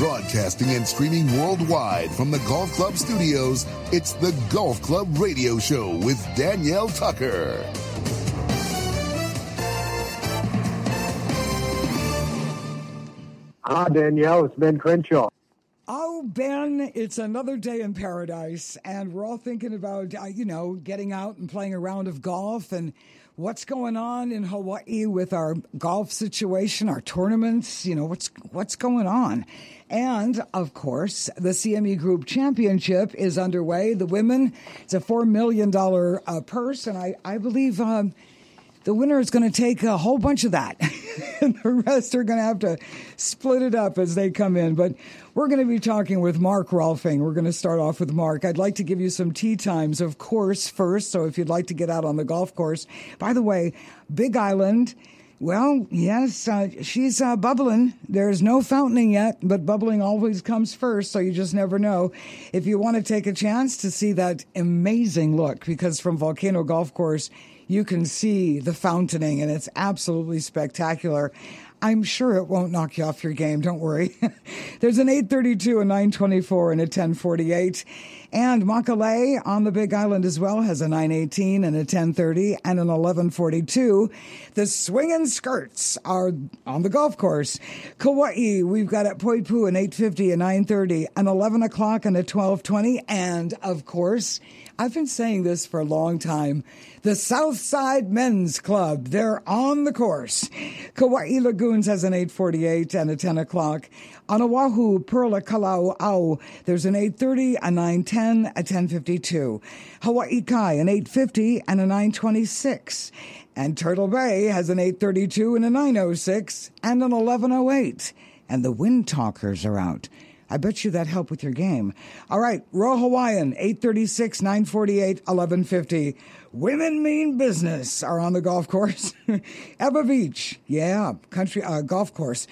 Broadcasting and streaming worldwide from the Golf Club studios, it's the Golf Club Radio Show with Danielle Tucker. Hi, Danielle. It's Ben Crenshaw. Oh, Ben, it's another day in paradise, and we're all thinking about, getting out and playing a round of golf and what's going on in Hawaii with our golf situation, our tournaments, what's going on. And, of course, the CME Group Championship is underway. The women, it's a $4 million purse, and I believe the winner is going to take a whole bunch of that. And the rest are going to have to split it up as they come in. But we're going to be talking with Mark Rolfing. We're going to start off with Mark. I'd like to give you some tee times, of course, first. So if you'd like to get out on the golf course. By the way, Big Island, well, yes, she's bubbling. There's no fountaining yet, but bubbling always comes first, so you just never know. If you want to take a chance to see that amazing look, because from Volcano Golf Course, you can see the fountaining, and it's absolutely spectacular. I'm sure it won't knock you off your game. Don't worry. There's an 832, a 924, and a 1048. And Makalei on the Big Island as well has a 918 and a 1030 and an 1142. The swinging skirts are on the golf course. Kauai, we've got at Poipu an 850, a 930, an 11 o'clock, and a 1220. And, of course, I've been saying this for a long time. The Southside Men's Club, they're on the course. Kauai Lagoons has an 848 and a 10 o'clock. On Oahu, Perla Kalauau, there's an 830, a 910, a 1052. Hawaii Kai, an 850 and a 926. And Turtle Bay has an 832 and a 906 and an 1108. And the Wind Talkers are out. I bet you that helped with your game. All right, Royal Hawaiian, 836, 948, 1150. Women Mean Business are on the golf course. Eba Beach, country golf course,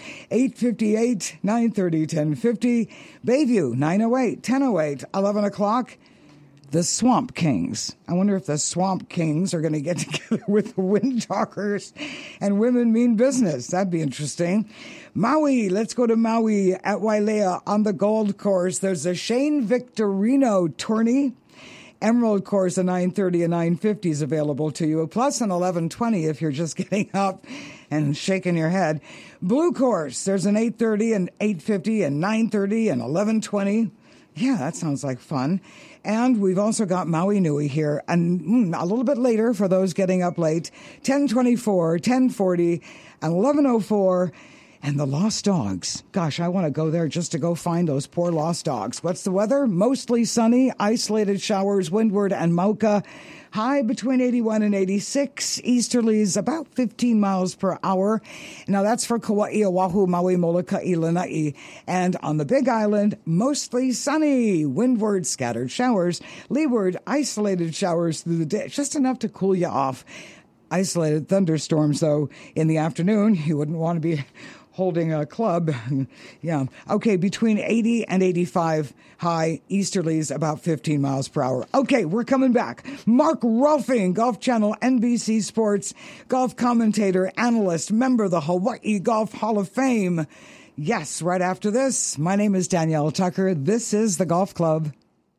858, 930, 1050. Bayview, 908, 1008, 11 o'clock. The Swamp Kings. I wonder if the Swamp Kings are going to get together with the Wind Talkers and Women Mean Business. That'd be interesting. Maui, let's go to Maui at Wailea on the Gold Course. There's a Shane Victorino tourney. Emerald Course, a 930 and 950 is available to you, plus an 1120 if you're just getting up and shaking your head. Blue Course, there's an 830 and 850 and 930 and 1120. Yeah, that sounds like fun. And we've also got Maui Nui here, and a little bit later for those getting up late, 1024, 1040, and 1104. And the Lost Dogs. Gosh, I want to go there just to go find those poor lost dogs. What's the weather? Mostly sunny, isolated showers, windward and Mauka. High between 81 and 86. Easterlies about 15 miles per hour. Now that's for Kauai, Oahu, Maui, Molokai, Lanai. And on the Big Island, mostly sunny. Windward, scattered showers. Leeward, isolated showers through the day. Just enough to cool you off. Isolated thunderstorms, though, in the afternoon. You wouldn't want to be holding a club. Yeah. Okay, between 80 and 85 high, easterlies about 15 miles per hour. Okay, we're coming back. Mark Rolfing, Golf Channel, NBC Sports, golf commentator, analyst, member of the Hawaii Golf Hall of Fame. Yes, right after this, my name is Danielle Tucker. This is The Golf Club.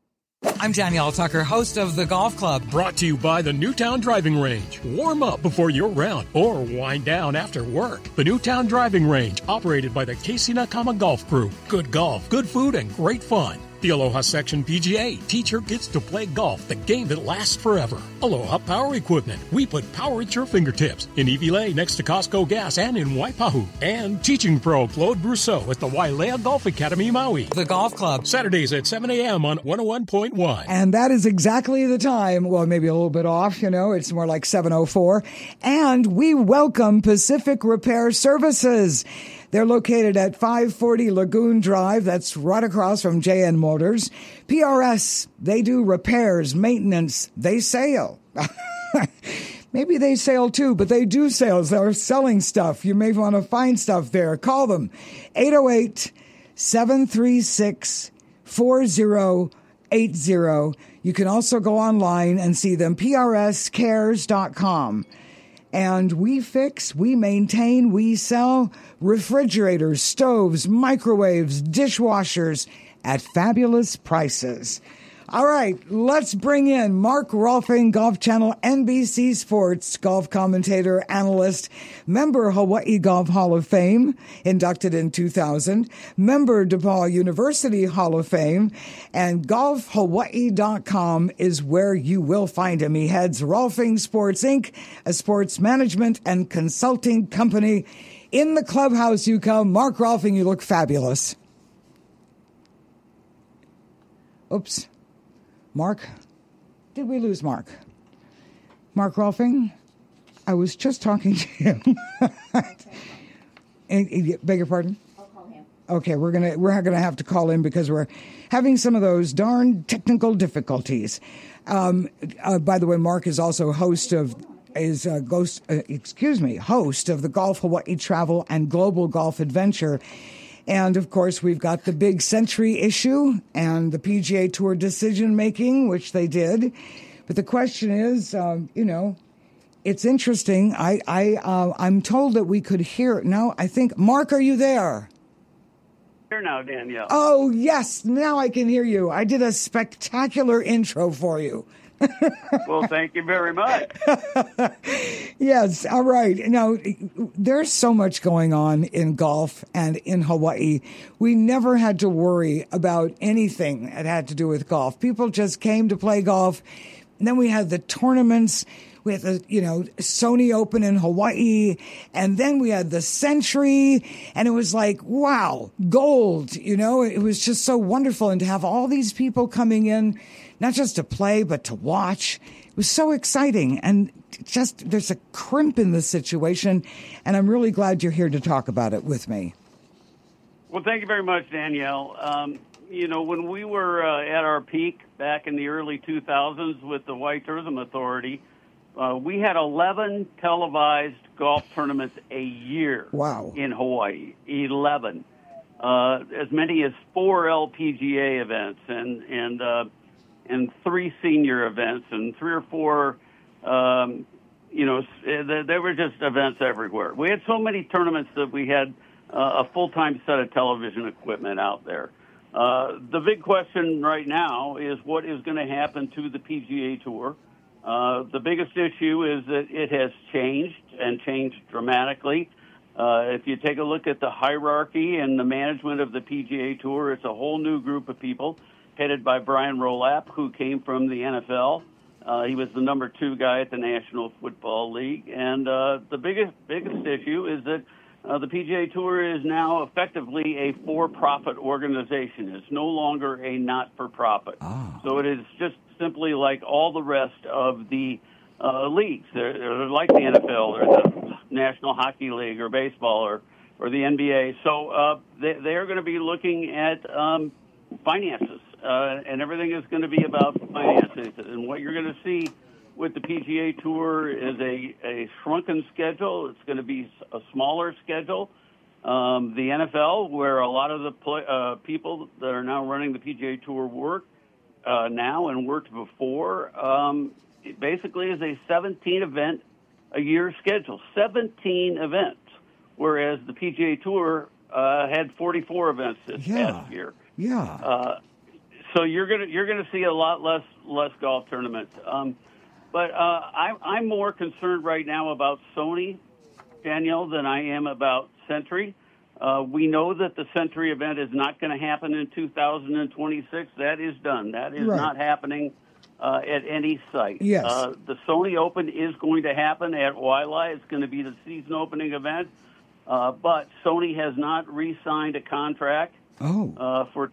I'm Danielle Tucker, host of The Golf Club. Brought to you by the Newtown Driving Range. Warm up before your round or wind down after work. The Newtown Driving Range, operated by the Casey Nakama Golf Group. Good golf, good food, and great fun. The Aloha Section PGA. Teach your kids to play golf, the game that lasts forever. Aloha Power Equipment. We put power at your fingertips. In Iwilei, next to Costco Gas, and in Waipahu. And Teaching Pro Claude Brousseau at the Wailea Golf Academy, Maui. The Golf Club. Saturdays at 7 a.m. on 101.1. And that is exactly the time. Well, maybe a little bit off, it's more like 7:04. And we welcome Pacific Repair Services. They're located at 540 Lagoon Drive. That's right across from JN Motors. PRS, they do repairs, maintenance. They sail. Maybe they sail too, but they do sales. They're selling stuff. You may want to find stuff there. Call them. 808-736-4080. You can also go online and see them. PRScares.com. And we fix, we maintain, we sell refrigerators, stoves, microwaves, dishwashers at fabulous prices. All right, let's bring in Mark Rolfing, Golf Channel, NBC Sports golf commentator, analyst, member Hawaii Golf Hall of Fame, inducted in 2000, member DePaul University Hall of Fame, and golfhawaii.com is where you will find him. He heads Rolfing Sports, Inc., a sports management and consulting company. In the clubhouse you come. Mark Rolfing, you look fabulous. Oops. Mark? Did we lose Mark? Mark Rolfing? I was just talking to him. Beg your pardon? I'll call him. Okay, we're gonna have to call in because we're having some of those darn technical difficulties. By the way, Mark is also host of the Golf Hawaii Travel and Global Golf Adventure. And, of course, we've got the big Century issue and the PGA Tour decision-making, which they did. But the question is, it's interesting. I'm told that we could hear it now. I think, Mark, are you there? Here now, Danielle. Oh, yes. Now I can hear you. I did a spectacular intro for you. Well, thank you very much. Yes, all right. Now, there's so much going on in golf and in Hawaii. We never had to worry about anything that had to do with golf. People just came to play golf. And then we had the tournaments. We had the, Sony Open in Hawaii. And then we had the Century. And it was like, wow, gold. It was just so wonderful. And to have all these people coming in, not just to play, but to watch. It was so exciting. And just there's a crimp in the situation. And I'm really glad you're here to talk about it with me. Well, thank you very much, Danielle. When we were at our peak back in the early 2000s with the Hawaii Tourism Authority, we had 11 televised golf tournaments a year. Wow. In Hawaii. 11. As many as 4 LPGA events and 3 senior events and 3 or 4, there were just events everywhere. We had so many tournaments that we had a full-time set of television equipment out there. The big question right now is what is going to happen to the PGA Tour. The biggest issue is that it has changed and changed dramatically. If you take a look at the hierarchy and the management of the PGA Tour, it's a whole new group of people headed by Brian Rolap, who came from the NFL. He was the number 2 guy at the National Football League. And the biggest issue is that the PGA Tour is now effectively a for-profit organization. It's no longer a not-for-profit. Oh. So it is just simply like all the rest of the leagues. They're like the NFL or the National Hockey League or baseball or the NBA. So they are going to be looking at finances, and everything is going to be about finances. And what you're going to see with the PGA Tour is a shrunken schedule. It's going to be a smaller schedule. The NFL, where a lot of the people that are now running the PGA Tour work now and worked before, it basically is a 17-event-a-year schedule. 17 events, whereas the PGA Tour had 44 events this past year. Yeah. So you're gonna see a lot less golf tournaments. But I'm more concerned right now about Sony, Danielle, than I am about Century. We know that the Century event is not going to happen in 2026. That is done. That is not happening at any site. Yes. The Sony Open is going to happen at Waialae. It's going to be the season opening event. But Sony has not re-signed a contract for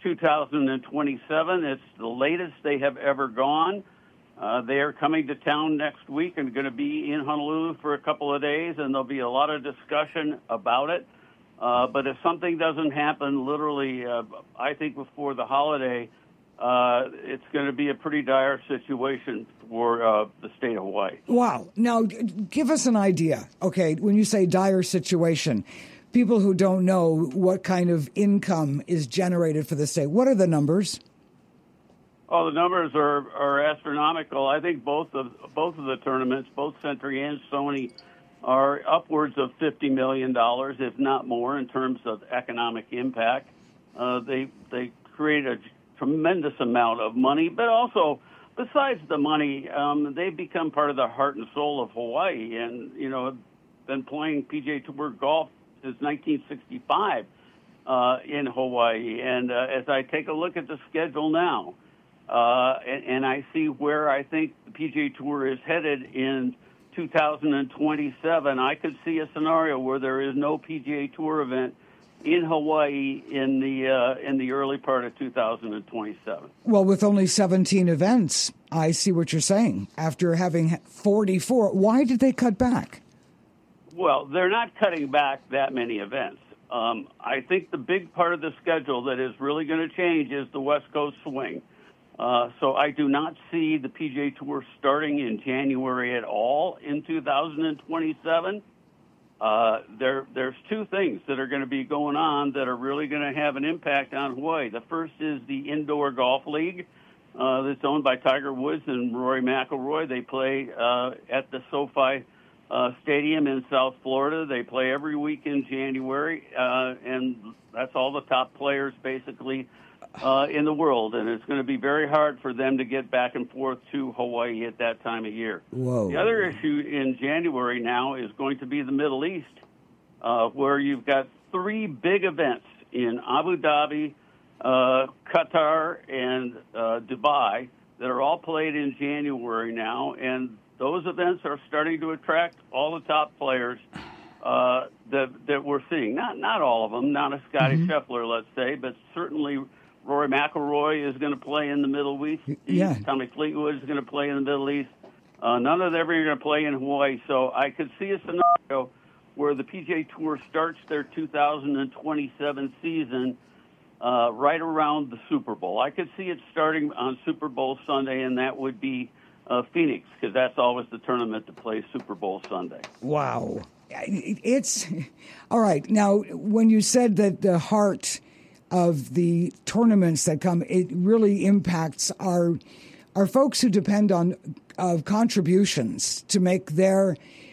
2027. It's the latest they have ever gone. They are coming to town next week and going to be in Honolulu for a couple of days, and there'll be a lot of discussion about it. But if something doesn't happen literally, I think before the holiday, it's going to be a pretty dire situation for the state of Hawaii. Wow. Now, give us an idea, okay, when you say dire situation, people who don't know what kind of income is generated for the state, what are the numbers? Oh, the numbers are astronomical. I think both of the tournaments, both Century and Sony, are upwards of $50 million, if not more, in terms of economic impact. They create a tremendous amount of money, but also, besides the money, they've become part of the heart and soul of Hawaii, and have been playing PGA Tour golf since 1965 in Hawaii. And as I take a look at the schedule now, and I see where I think the PGA Tour is headed in 2027, I could see a scenario where there is no PGA Tour event in Hawaii in the early part of 2027. Well, with only 17 events, I see what you're saying. After having 44, why did they cut back? Well, they're not cutting back that many events. I think the big part of the schedule that is really going to change is the West Coast swing. So I do not see the PGA Tour starting in January at all in 2027. There's two things that are going to be going on that are really going to have an impact on Hawaii. The first is the Indoor Golf League that's owned by Tiger Woods and Rory McIlroy. They play at the SoFi Stadium in South Florida. They play every week in January, and that's all the top players basically in the world, and it's going to be very hard for them to get back and forth to Hawaii at that time of year. Whoa. The other issue in January now is going to be the Middle East, where you've got three big events in Abu Dhabi, Qatar, and Dubai that are all played in January now, and those events are starting to attract all the top players that we're seeing. Not all of them, not a Scotty Scheffler, let's say, but certainly Rory McIlroy is going to play in the Middle East. Yeah. Tommy Fleetwood is going to play in the Middle East. None of them are going to play in Hawaii. So I could see a scenario where the PGA Tour starts their 2027 season right around the Super Bowl. I could see it starting on Super Bowl Sunday, and that would be Phoenix, because that's always the tournament that plays Super Bowl Sunday. Wow. It's all right. Now, when you said that the heart of the tournaments that come, it really impacts our folks who depend on contributions to make their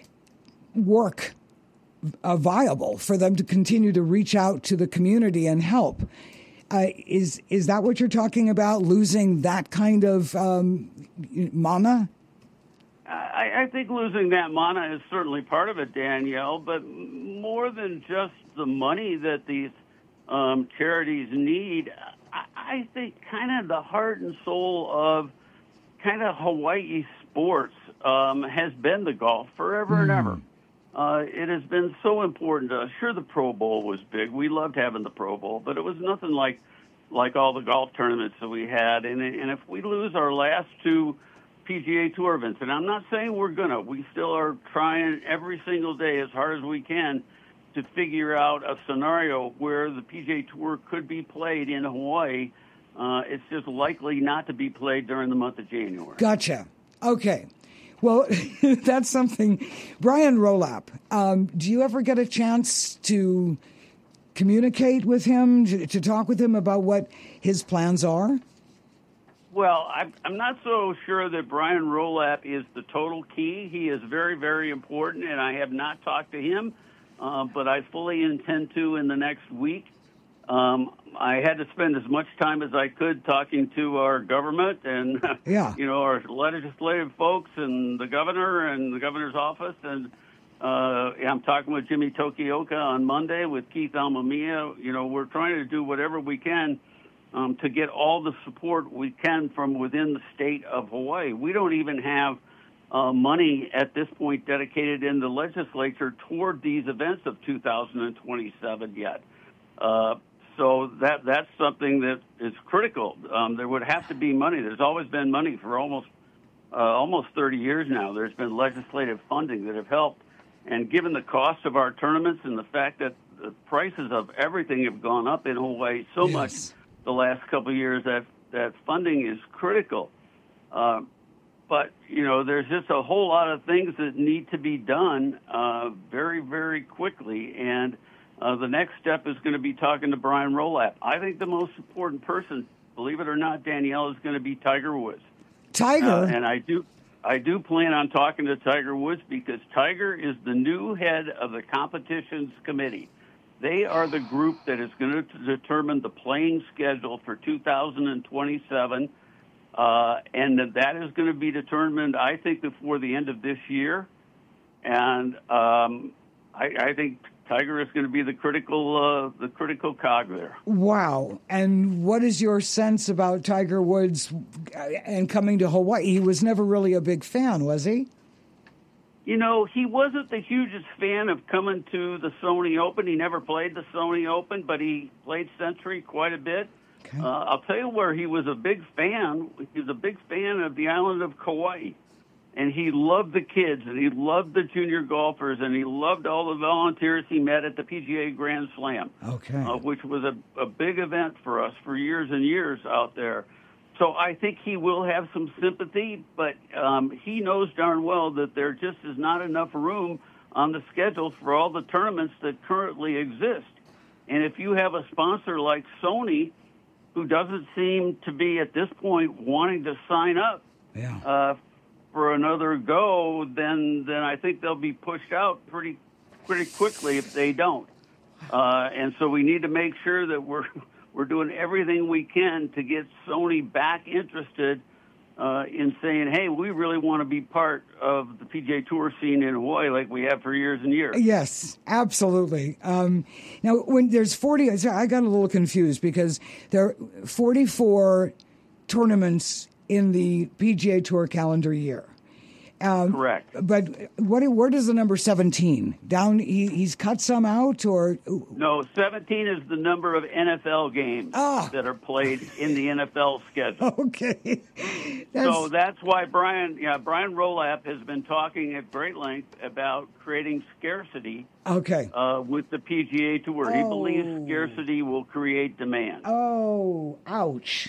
work viable, for them to continue to reach out to the community and help. Is that what you're talking about, losing that kind of mana? I think losing that mana is certainly part of it, Danielle, but more than just the money that these charities need, I think kind of the heart and soul of kind of Hawaii sports has been the golf forever and ever. It has been so important to us. Sure, the Pro Bowl was big. We loved having the Pro Bowl, but it was nothing like all the golf tournaments that we had. And if we lose our last two PGA Tour events, and I'm not saying we're going to. We still are trying every single day as hard as we can to figure out a scenario where the PGA Tour could be played in Hawaii. It's just likely not to be played during the month of January. Gotcha. Okay. Well, that's something. Brian Rolapp, do you ever get a chance to communicate with him, to talk with him about what his plans are? Well, I'm not so sure that Brian Rolapp is the total key. He is very, very important, and I have not talked to him, but I fully intend to in the next week. I had to spend as much time as I could talking to our government and, our legislative folks and the governor and the governor's office. And I'm talking with Jimmy Tokioka on Monday with Keith Almamia. We're trying to do whatever we can to get all the support we can from within the state of Hawaii. We don't even have money at this point dedicated in the legislature toward these events of 2027 yet. So that's something that is critical. There would have to be money. There's always been money for almost 30 years now. There's been legislative funding that have helped. And given the cost of our tournaments and the fact that the prices of everything have gone up in Hawaii so much the last couple of years, that funding is critical. But, there's just a whole lot of things that need to be done very, very quickly. And the next step is going to be talking to Brian Rolapp. I think the most important person, believe it or not, Danielle, is going to be Tiger Woods. Tiger? And I I do plan on talking to Tiger Woods because Tiger is the new head of the competitions committee. They are the group that is going to determine the playing schedule for 2027, and that is going to be determined, I think, before the end of this year. And I think Tiger is going to be the critical cog there. Wow. And what is your sense about Tiger Woods and coming to Hawaii? He was never really a big fan, was he? You know, he wasn't the hugest fan of coming to the Sony Open. He never played the Sony Open, but he played Century quite a bit. Okay. I'll tell you where he was a big fan. He was a big fan of the island of Kauai. And he loved the kids, and he loved the junior golfers, and he loved all the volunteers he met at the PGA Grand Slam, which was a big event for us for years and years out there. So I think he will have some sympathy, but he knows darn well that there just is not enough room on the schedule for all the tournaments that currently exist. And if you have a sponsor like Sony, who doesn't seem to be at this point wanting to sign up for another go, then I think they'll be pushed out pretty quickly if they don't. And so we need to make sure that we're doing everything we can to get Sony back interested in saying, hey, we really want to be part of the PGA Tour scene in Hawaii like we have for years and years. Yes, absolutely. Now, when there's 40, I got a little confused because there are 44 tournaments in the PGA Tour calendar year. Correct. But where does the number 17 down? He's cut some out, or no? 17 is the number of NFL games that are played in the NFL schedule. Okay. So that's why Brian Rolapp has been talking at great length about creating scarcity. Okay. With the PGA Tour, he believes scarcity will create demand. Oh, ouch.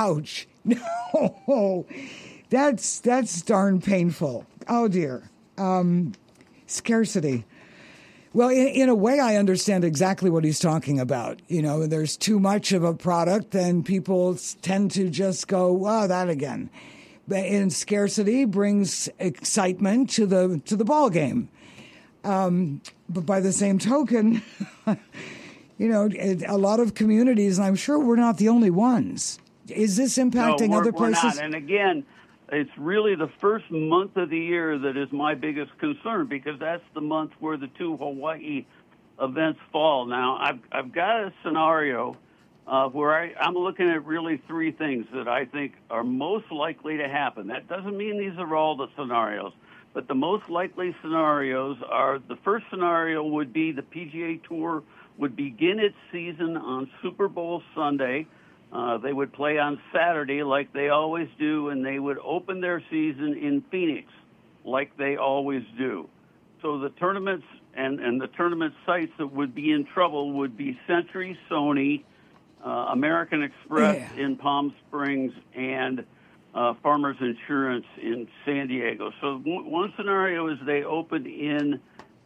No, that's darn painful. Oh dear. Scarcity. Well, in a way, I understand exactly what he's talking about. You know, there's too much of a product, and people tend to just go, "Wow, that again." And scarcity brings excitement to the ball game. But by the same token, you know, a lot of communities, and I'm sure we're not the only ones. Is this impacting other places? We're not. And again, it's really the first month of the year that is my biggest concern, because that's the month where the two Hawaii events fall. Now, I've got a scenario where I'm looking at really three things that I think are most likely to happen. That doesn't mean these are all the scenarios, but the most likely scenarios are, the first scenario would be the PGA Tour would begin its season on Super Bowl Sunday. They would play on Saturday like they always do, and they would open their season in Phoenix like they always do. So the tournaments and the tournament sites that would be in trouble would be Century, Sony, American Express in Palm Springs, and Farmers Insurance in San Diego. So one scenario is they opened in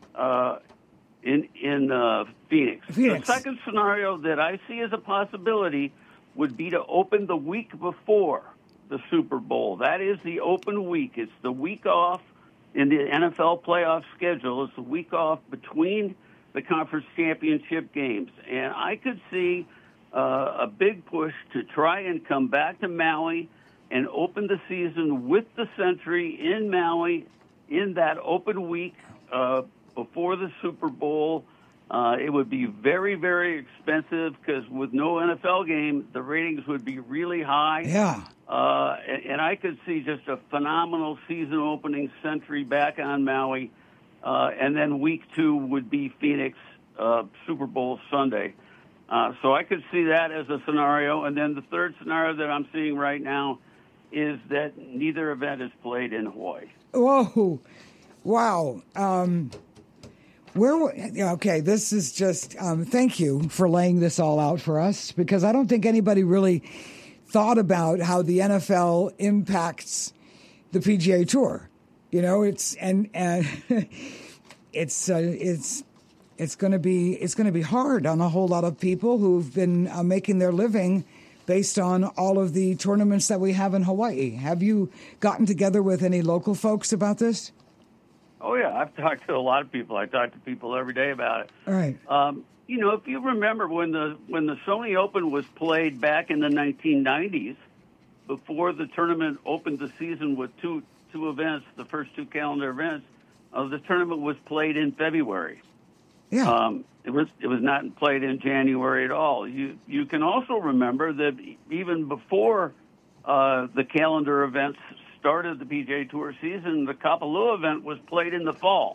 Phoenix. The second scenario that I see as a possibility would be to open the week before the Super Bowl. That is the open week. It's the week off in the NFL playoff schedule. It's the week off between the conference championship games. And I could see a big push to try and come back to Maui and open the season with the Century in Maui in that open week before the Super Bowl. It would be very, very expensive because with no NFL game, the ratings would be really high. Yeah. And I could see just a phenomenal season-opening Century back on Maui. And then week 2 would be Phoenix, Super Bowl Sunday. So I could see that as a scenario. And then the third scenario that I'm seeing right now is that neither event is played in Hawaii. Whoa. Wow. Okay, this is just, thank you for laying this all out for us, because I don't think anybody really thought about how the NFL impacts the PGA Tour. You know, it's going to be hard on a whole lot of people who've been making their living based on all of the tournaments that we have in Hawaii. Have you gotten together with any local folks about this? Oh, yeah. I've talked to a lot of people. I talk to people every day about it. All right. If you remember when the Sony Open was played back in the 1990s, before the tournament opened the season with two events, the first two calendar events, the tournament was played in February. Yeah. It was not played in January at all. You can also remember that even before the calendar events started the PGA Tour season, the Kapalua event was played in the fall.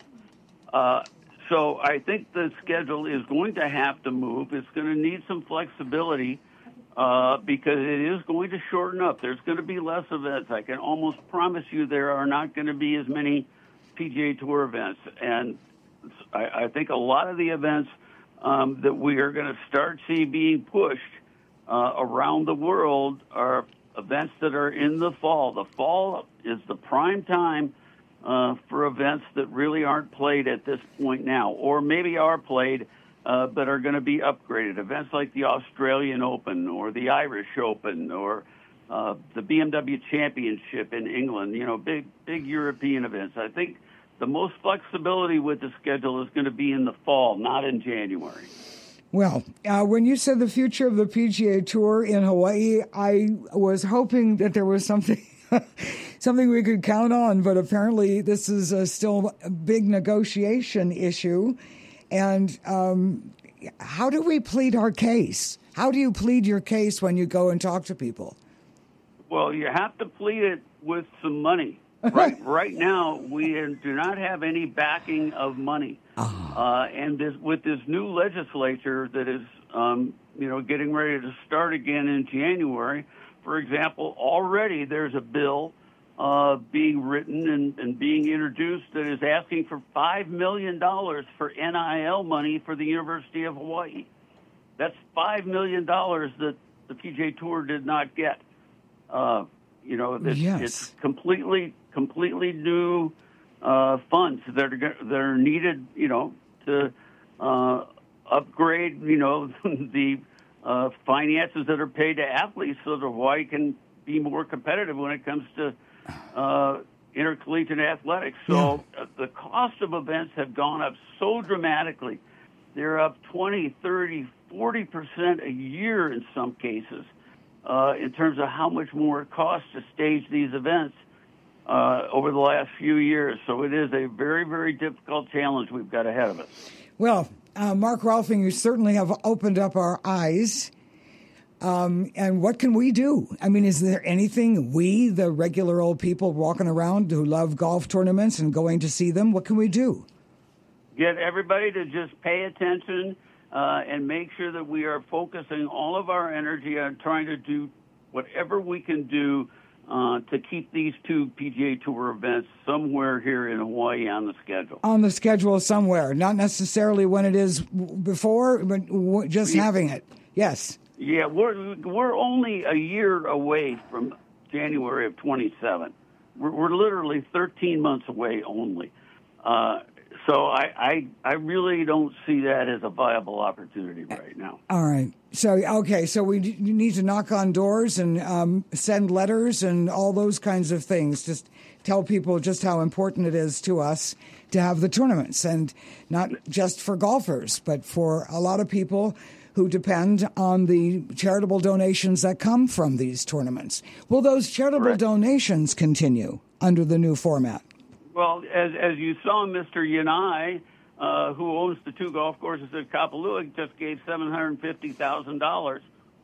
So I think the schedule is going to have to move. It's going to need some flexibility because it is going to shorten up. There's going to be less events. I can almost promise you there are not going to be as many PGA Tour events. And I think a lot of the events that we are going to start see being pushed around the world are events that are in the fall. The fall is the prime time for events that really aren't played at this point now, or maybe are played but are going to be upgraded. Events like the Australian Open or the Irish Open or the BMW Championship in England, big European events. I think the most flexibility with the schedule is going to be in the fall, not in January. Well, when you said the future of the PGA Tour in Hawaii, I was hoping that there was something we could count on, but apparently this is still a big negotiation issue. And how do we plead our case? How do you plead your case when you go and talk to people? Well, you have to plead it with some money. Right now, we do not have any backing of money. And with this new legislature that is, getting ready to start again in January, for example, already there's a bill being written and being introduced that is asking for $5 million for NIL money for the University of Hawaii. That's $5 million that the PGA Tour did not get. It's completely new funds that are needed, to upgrade, the finances that are paid to athletes so that Hawaii can be more competitive when it comes to intercollegiate athletics. So the cost of events have gone up so dramatically. They're up 20, 30, 40% a year in some cases in terms of how much more it costs to stage these events over the last few years. So it is a very, very difficult challenge we've got ahead of us. Well, Mark Rolfing, you certainly have opened up our eyes. And what can we do? I mean, is there anything we, the regular old people walking around who love golf tournaments and going to see them, what can we do? Get everybody to just pay attention and make sure that we are focusing all of our energy on trying to do whatever we can do to keep these two PGA Tour events somewhere here in Hawaii on the schedule. On the schedule somewhere, not necessarily when it is before, but just having it. Yes. Yeah, we're only a year away from January of 27. We're literally 13 months away only. So I really don't see that as a viable opportunity right now. All right. So we need to knock on doors and send letters and all those kinds of things. Just tell people just how important it is to us to have the tournaments, and not just for golfers, but for a lot of people who depend on the charitable donations that come from these tournaments. Will those charitable donations continue under the new format? Well, as you saw, Mr. Yanai, who owns the two golf courses at Kapalua, just gave $750,000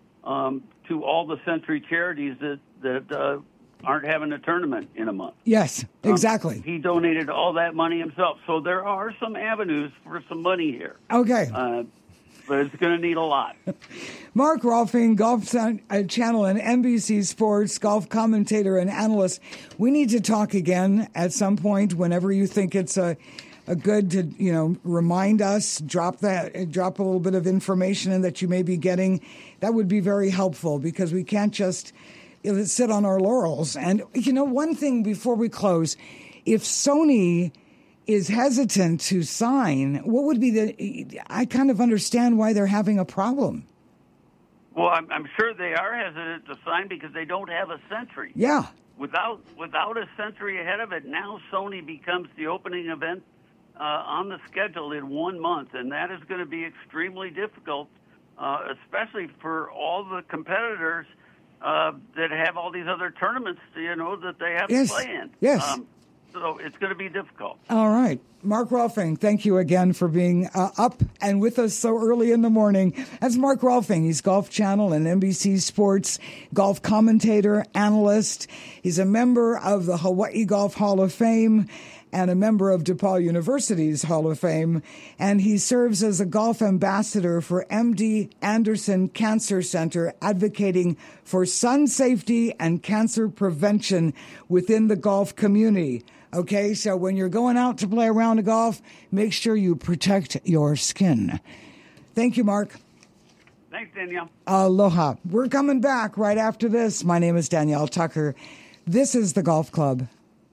to all the Century charities that aren't having a tournament in a month. Yes, exactly. He donated all that money himself. So there are some avenues for some money here. Okay. But it's going to need a lot. Mark Rolfing, Golf Channel and NBC Sports, golf commentator and analyst. We need to talk again at some point whenever you think it's a good to, remind us, drop a little bit of information in that you may be getting. That would be very helpful because we can't just sit on our laurels. And, one thing before we close, if Sony is hesitant to sign, what would be I kind of understand why they're having a problem. Well, I'm sure they are hesitant to sign because they don't have a Century. Yeah. Without a Century ahead of it, now Sony becomes the opening event on the schedule in 1 month, and that is going to be extremely difficult, especially for all the competitors that have all these other tournaments, that they have to play in. Yes. So it's going to be difficult. All right. Mark Rolfing, thank you again for being up and with us so early in the morning. That's Mark Rolfing. He's Golf Channel and NBC Sports golf commentator, analyst. He's a member of the Hawaii Golf Hall of Fame and a member of DePaul University's Hall of Fame. And he serves as a golf ambassador for MD Anderson Cancer Center, advocating for sun safety and cancer prevention within the golf community. Okay, so when you're going out to play a round of golf, make sure you protect your skin. Thank you, Mark. Thanks, Danielle. Aloha. We're coming back right after this. My name is Danielle Tucker. This is the Golf Club.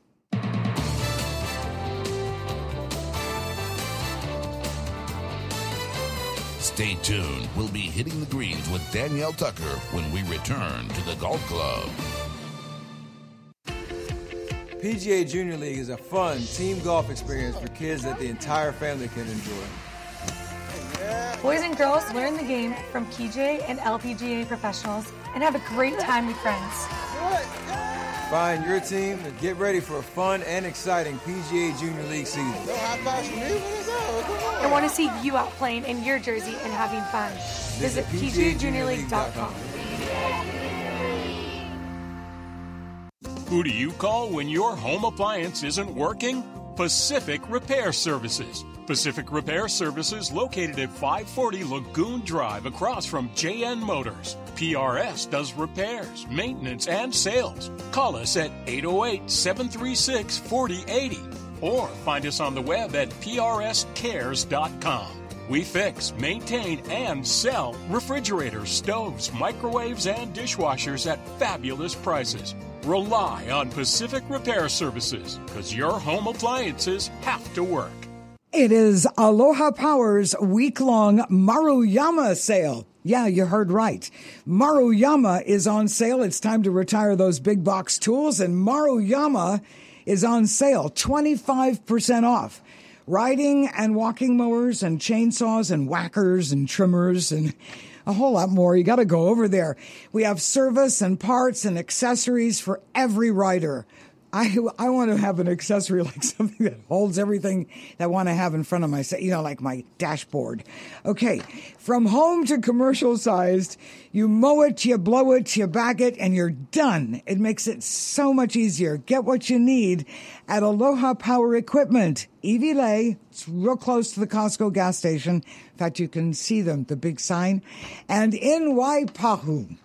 Stay tuned. We'll be hitting the greens with Danielle Tucker when we return to the Golf Club. PGA Junior League is a fun team golf experience for kids that the entire family can enjoy. Boys and girls learn the game from PGA and LPGA professionals and have a great time with friends. Find your team and get ready for a fun and exciting PGA Junior League season. I want to see you out playing in your jersey and having fun. Visit PGAJuniorLeague.com. Who do you call when your home appliance isn't working? Pacific Repair Services. Pacific Repair Services, located at 540 Lagoon Drive across from JN Motors. PRS does repairs, maintenance, and sales. Call us at 808-736-4080 or find us on the web at prscares.com. We fix, maintain, and sell refrigerators, stoves, microwaves, and dishwashers at fabulous prices. Rely on Pacific Repair Services, because your home appliances have to work. It is Aloha Power's week-long Maruyama sale. Yeah, you heard right. Maruyama is on sale. It's time to retire those big box tools, and Maruyama is on sale, 25% off. Riding and walking mowers and chainsaws and whackers and trimmers and a whole lot more. You got to go over there. We have service and parts and accessories for every rider. I want to have an accessory like something that holds everything that I want to have in front of myself, like my dashboard. Okay, from home to commercial sized, you mow it, you blow it, you bag it, and you're done. It makes it so much easier. Get what you need at Aloha Power Equipment. Evie Lay, it's real close to the Costco gas station. In fact, you can see them, the big sign. And in Waipahu.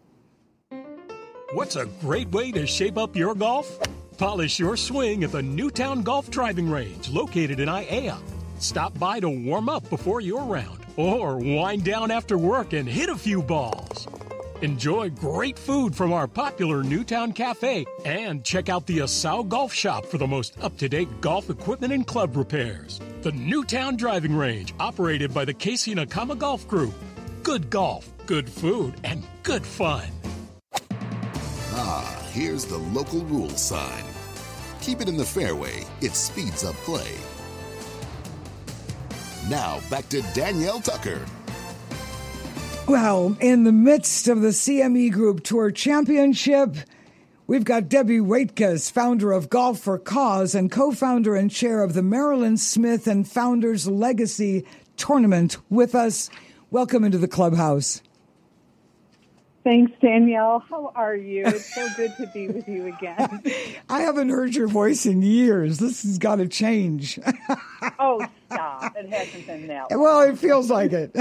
What's a great way to shape up your golf? Polish your swing at the Newtown Golf Driving Range, located in Aiea. Stop by to warm up before your round, or wind down after work and hit a few balls. Enjoy great food from our popular Newtown Cafe, and check out the Asau Golf Shop for the most up-to-date golf equipment and club repairs. The Newtown Driving Range, operated by the Casey Nakama Golf Group. Good golf, good food, and good fun. Ah, here's the local rules sign. Keep it in the fairway. It speeds up play. Now, back to Danielle Tucker. Well, in the midst of the CME Group Tour Championship, we've got Debbie Waitkus, founder of Golf for Cause and co-founder and chair of the Marilyn Smith and Founders Legacy Tournament with us. Welcome into the clubhouse. Thanks, Danielle. How are you? It's so good to be with you again. I haven't heard your voice in years. This has got to change. Oh, stop. It hasn't been that long. Well, it feels like it.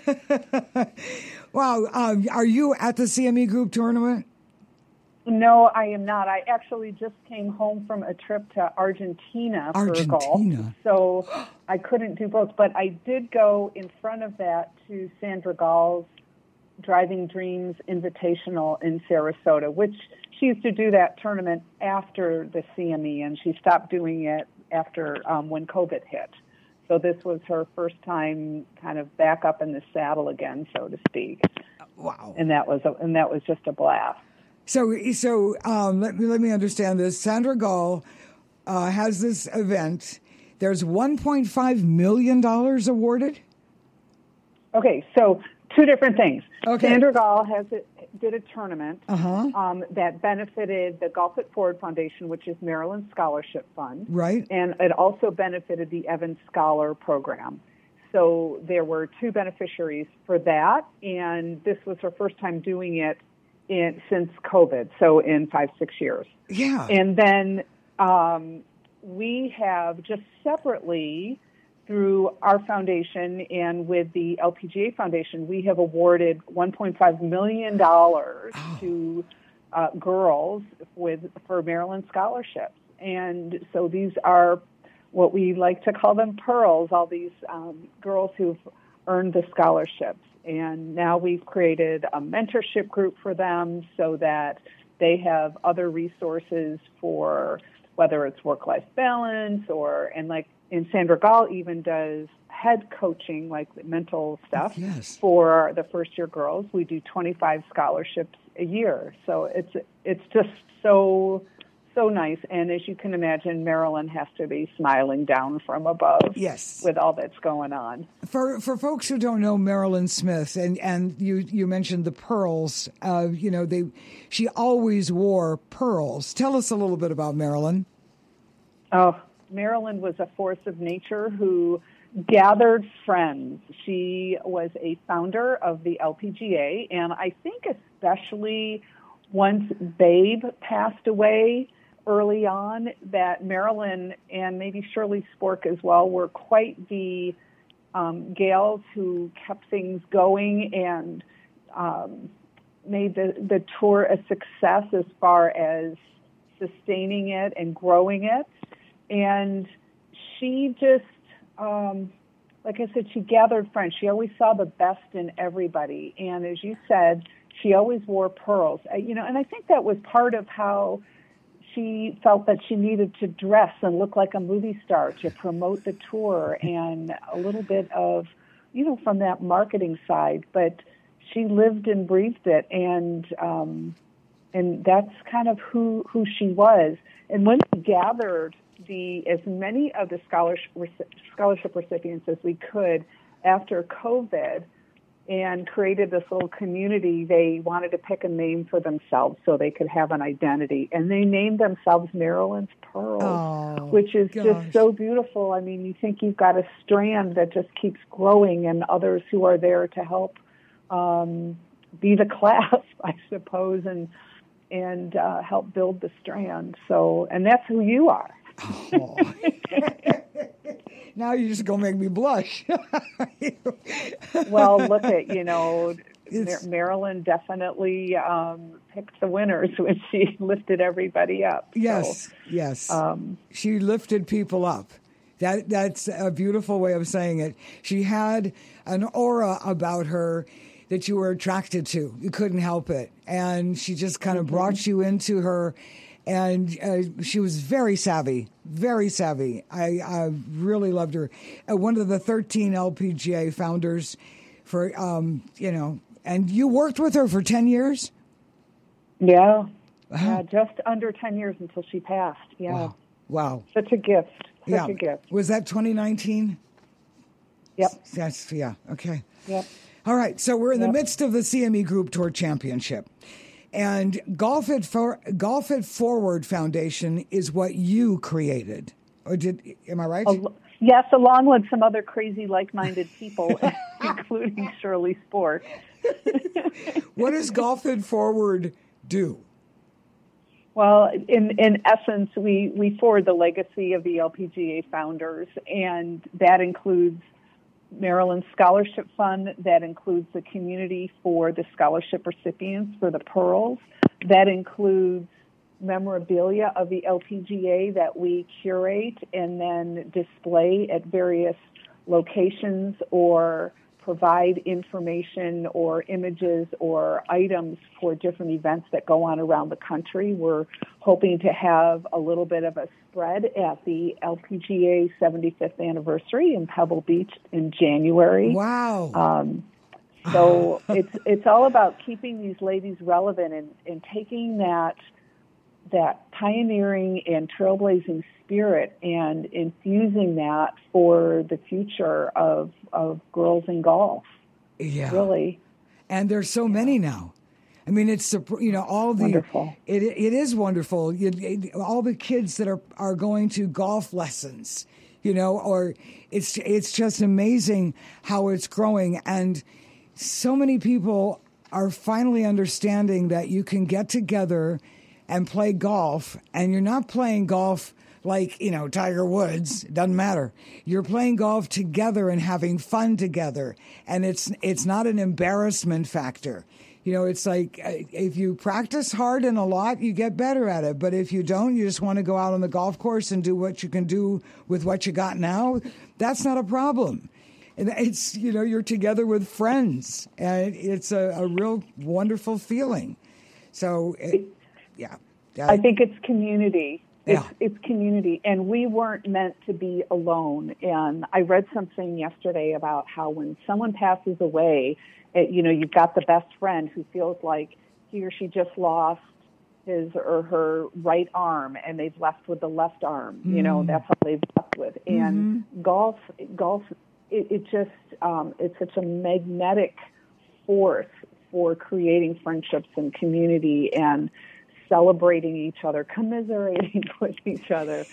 Wow. Are you at the CME Group tournament? No, I am not. I actually just came home from a trip to Argentina for golf. So I couldn't do both. But I did go in front of that to Sandra Gall's Driving Dreams Invitational in Sarasota, which she used to do that tournament after the CME, and she stopped doing it after when COVID hit. So this was her first time kind of back up in the saddle again, so to speak. Wow. And that was just a blast. So let me understand this. Sandra Gall has this event. There's $1.5 million awarded? Okay, so two different things. Okay. Sandra Gall did a tournament that benefited the Golf It Forward Foundation, which is Maryland's scholarship fund. Right. And it also benefited the Evans Scholar Program. So there were two beneficiaries for that, and this was her first time doing it since COVID, so in 5-6 years. Yeah. And then we have just separately, through our foundation and with the LPGA Foundation, we have awarded $1.5 million to girls for Maryland scholarships. And so these are what we like to call them pearls, all these girls who've earned the scholarships. And now we've created a mentorship group for them so that they have other resources for whether it's work-life balance and Sandra Gall even does head coaching, like mental stuff, for the first-year girls. We do 25 scholarships a year. So it's just so nice. And as you can imagine, Maryland has to be smiling down from above with all that's going on. For folks who don't know Marilyn Smith, and you mentioned the pearls, she always wore pearls. Tell us a little bit about Marilyn. Oh, Marilyn was a force of nature who gathered friends. She was a founder of the LPGA, and I think especially once Babe passed away early on, that Marilyn and maybe Shirley Spork as well were quite the gals who kept things going and made the tour a success as far as sustaining it and growing it. And she just, like I said, she gathered friends. She always saw the best in everybody. And as you said, she always wore pearls. And I think that was part of how she felt that she needed to dress and look like a movie star to promote the tour, and a little bit of, from that marketing side. But she lived and breathed it, and that's kind of who she was. And when we gathered as many of the scholarship recipients as we could after COVID and created this little community, they wanted to pick a name for themselves so they could have an identity. And they named themselves Maryland's Pearls, which is just so beautiful. I mean, you think you've got a strand that just keeps growing and others who are there to help be the clasp, I suppose, and help build the strand. So, and that's who you are. Oh. Now you're just going to make me blush. Well, look at, Marilyn definitely picked the winners when she lifted everybody up. Yes, so, yes. She lifted people up. That's a beautiful way of saying it. She had an aura about her that you were attracted to. You couldn't help it. And she just kind of brought you into her. And she was very savvy, very savvy. I really loved her. One of the 13 LPGA founders for, and you worked with her for 10 years? Yeah. Just under 10 years until she passed. Yeah. Wow. Such a gift. Such a gift. Was that 2019? Yep. Yes. Yeah. Okay. Yep. All right. So we're in the midst of the CME Group Tour Championship. And Golf It Forward Foundation is what you created. Am I right? Yes, along with some other crazy like-minded people, including Shirley Spork. What does Golf It Forward do? Well, in essence, we forward the legacy of the LPGA founders, and that includes Maryland Scholarship Fund, that includes the community for the scholarship recipients for the Pearls, that includes memorabilia of the LPGA that we curate and then display at various locations or provide information or images or items for different events that go on around the country. We're hoping to have a little bit of a spread at the LPGA 75th anniversary in Pebble Beach in January. Wow. So it's all about keeping these ladies relevant and taking that pioneering and trailblazing spirit and infusing that for the future of girls in golf. Yeah. Really. And there's so many now. I mean, it's, all the, wonderful. It is wonderful. All the kids that are going to golf lessons, or it's just amazing how it's growing. And so many people are finally understanding that you can get together and play golf, and you're not playing golf like, Tiger Woods. It doesn't matter. You're playing golf together and having fun together. And it's not an embarrassment factor. It's like if you practice hard and a lot, you get better at it. But if you don't, you just want to go out on the golf course and do what you can do with what you got now, that's not a problem. And it's, you're together with friends. And it's a real wonderful feeling. So, yeah. I think it's community. Yeah. It's community, and we weren't meant to be alone. And I read something yesterday about how when someone passes away, you've got the best friend who feels like he or she just lost his or her right arm, and they've left with the left arm. That's how they've left with. And golf, it's such a magnetic force for creating friendships and community and celebrating each other, commiserating with each other,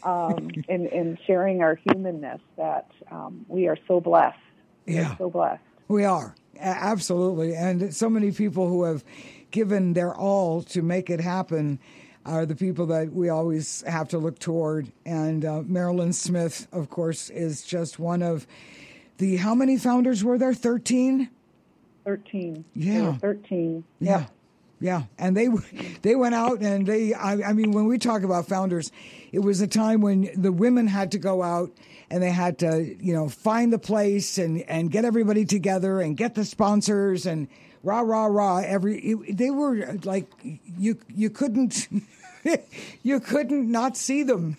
and sharing our humanness that we are so blessed. Yeah. We're so blessed. We are. Absolutely. And so many people who have given their all to make it happen are the people that we always have to look toward. And Marilyn Smith, of course, is just one of the, how many founders were there? 13? 13. Yeah. 13. Yeah. Yeah, and they went out and I mean, when we talk about founders, it was a time when the women had to go out and they had to, find the place and get everybody together and get the sponsors and rah, rah, rah. They were like, you couldn't, you couldn't not see them.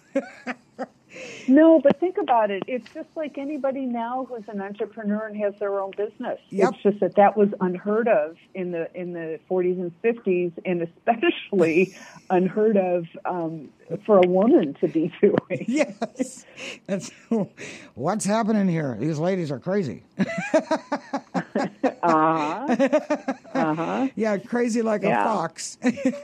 No, but think about it. It's just like anybody now who's an entrepreneur and has their own business. Yep. It's just that was unheard of in the 40s and 50s, and especially unheard of for a woman to be doing. Yes. That's what's happening here. These ladies are crazy. Yeah, crazy like a fox.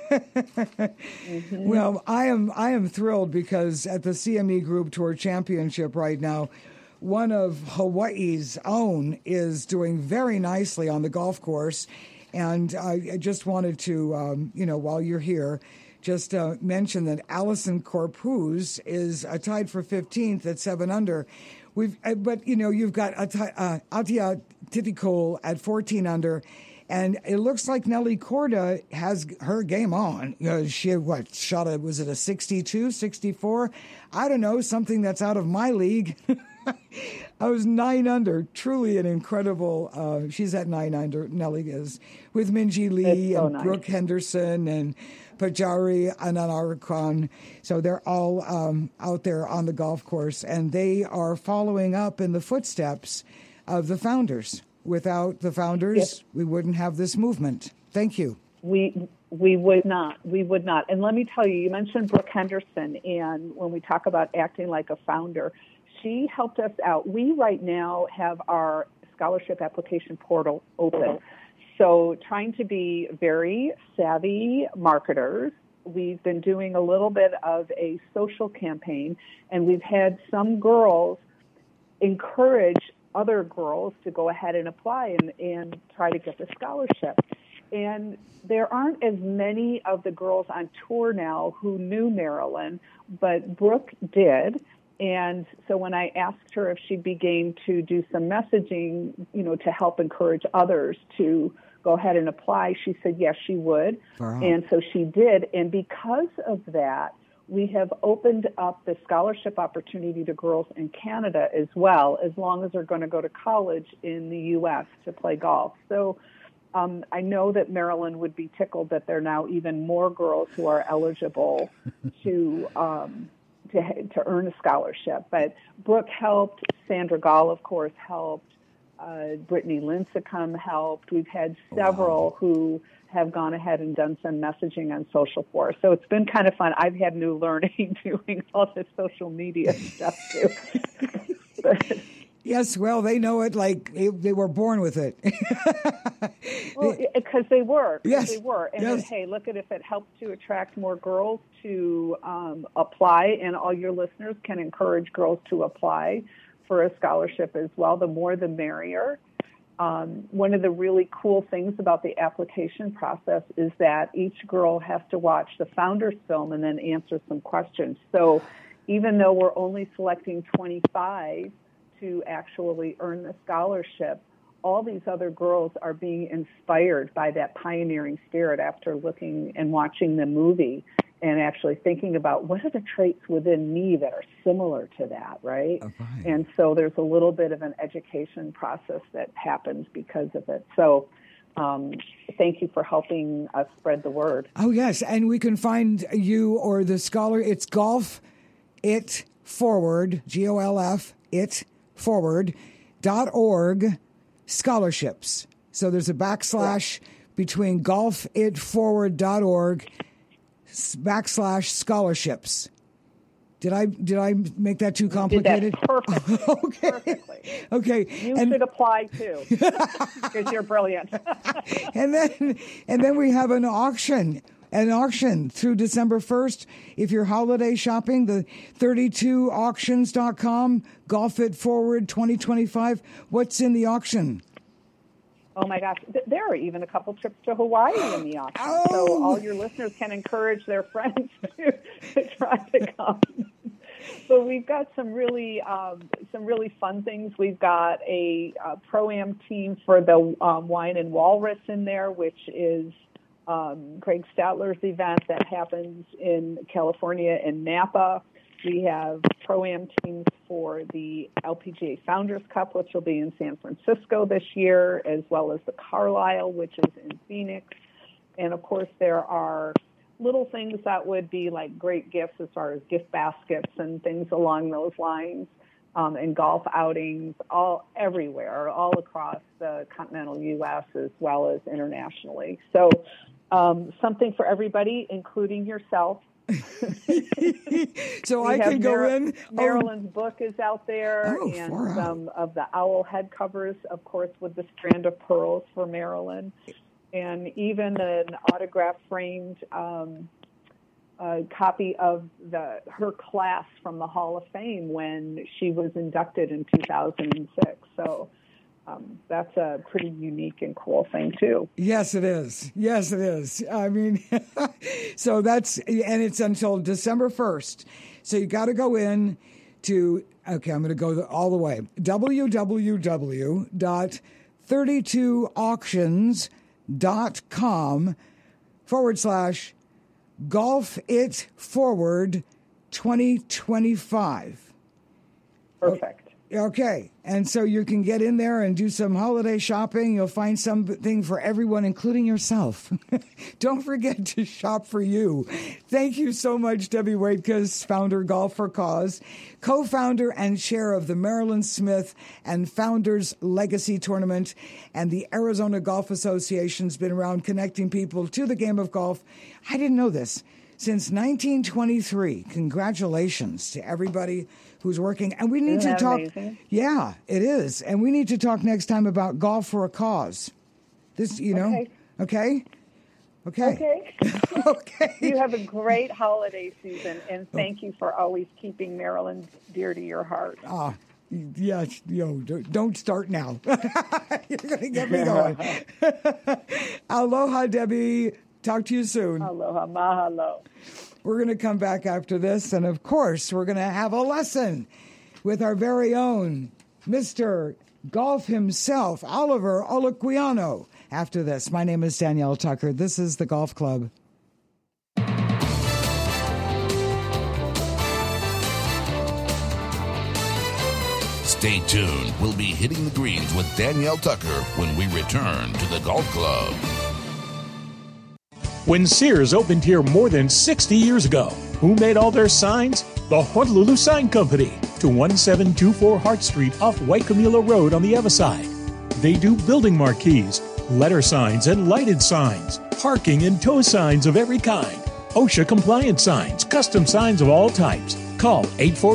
Well, I am thrilled because at the CME Group Tour Championship right now, one of Hawaii's own is doing very nicely on the golf course. And I just wanted to, while you're here, just mention that Allison Corpuz is tied for 15th at 7 under. But you've got Atia Titikol at 14 under. And it looks like Nelly Korda has her game on. She shot was it a 62, 64? I don't know, something that's out of my league. I was 9 under. Truly an incredible. She's at 9 under. Nelly is with Minji Lee and nice. Brooke Henderson and Pajari Ananarakan. So they're all out there on the golf course, and they are following up in the footsteps of the founders. Without the founders, we wouldn't have this movement. Thank you. We would not. We would not. And let me tell you, you mentioned Brooke Henderson, and when we talk about acting like a founder, she helped us out. We right now have our scholarship application portal open. So trying to be very savvy marketers, we've been doing a little bit of a social campaign, and we've had some girls encourage other girls to go ahead and apply and try to get the scholarship. And there aren't as many of the girls on tour now who knew Marilyn, but Brooke did. And so when I asked her if she'd be game to do some messaging, to help encourage others to go ahead and apply, she said yes, she would. Wow. And so she did. And because of that, we have opened up the scholarship opportunity to girls in Canada as well, as long as they're going to go to college in the U.S. to play golf. So I know that Marilyn would be tickled that there are now even more girls who are eligible to earn a scholarship. But Brooke helped. Sandra Gall, of course, helped. Brittany Lincecum helped. We've had several who have gone ahead and done some messaging on social for us. So it's been kind of fun. I've had new learning doing all the social media stuff too. Yes, well, they know it like they were born with it. Well, because they were. Yes. They were. And yes. then, hey, look at if it helps to attract more girls to apply, and all your listeners can encourage girls to apply for a scholarship as well. The more, the merrier. One of the really cool things about the application process is that each girl has to watch the Founders film and then answer some questions. So even though we're only selecting 25 to actually earn the scholarship, all these other girls are being inspired by that pioneering spirit after looking and watching the movie and actually thinking about what are the traits within me that are similar to that, right? Okay. And so there's a little bit of an education process that happens because of it. So thank you for helping us spread the word. Oh, yes. And we can find you or the scholar. It's Golf It Forward, GOLF, It Forward.org scholarships. So there's a backslash between golfitforward.org /scholarships. Did I make that too complicated? You did that perfectly. Okay. Perfectly. Okay. You should apply too, because you're brilliant. and then we have an auction through December 1st. If you're holiday shopping, the 32auctions.com, Golf It Forward 2025. What's in the auction? Oh, my gosh. There are even a couple trips to Hawaii in the auction. Oh. So all your listeners can encourage their friends to try to come. So we've got some really fun things. We've got a Pro-Am team for the Wine and Walrus in there, which is Greg Statler's event that happens in California in Napa. We have Pro-Am teams for the LPGA Founders Cup, which will be in San Francisco this year, as well as the Carlisle, which is in Phoenix. And, of course, there are little things that would be like great gifts as far as gift baskets and things along those lines, and golf outings everywhere, all across the continental U.S. as well as internationally. So something for everybody, including yourself. So I can go in. Marilyn's book is out there, and some of the owl head covers, of course, with the strand of pearls for Marilyn, and even an autograph framed copy of her class from the Hall of Fame when she was inducted in 2006. So that's a pretty unique and cool thing too. Yes, it is. Yes, it is. I mean, so and it's until December 1st. So you got to go in to, I'm going to go all the way. www.32auctions.com /Golf It Forward 2025. Perfect. Okay, and so you can get in there and do some holiday shopping. You'll find something for everyone, including yourself. Don't forget to shop for you. Thank you so much, Debbie Waitkus, founder Golf for Cause, co-founder and chair of the Marilyn Smith and Founders Legacy Tournament, and the Arizona Golf Association's been around connecting people to the game of golf. I didn't know this. Since 1923. Congratulations to everybody who's working. And we need to talk. Amazing? Yeah, it is. And we need to talk next time about Golf for a Cause. This, know. Okay. Okay. You have a great holiday season, and thank you for always keeping Maryland dear to your heart. Yes, don't start now. You're going to get me going. Aloha, Debbie. Talk to you soon. Aloha, mahalo. We're going to come back after this, and of course, we're going to have a lesson with our very own Mr. Golf himself, Oliver Olaquiano, after this. My name is Danielle Tucker. This is the Golf Club. Stay tuned. We'll be hitting the greens with Danielle Tucker when we return to the Golf Club. When Sears opened here more than 60 years ago, who made all their signs? The Honolulu Sign Company, to 1724 Hart Street off Waikimula Road on the Everside. They do building marquees, letter signs and lighted signs, parking and tow signs of every kind, OSHA compliant signs, custom signs of all types. Call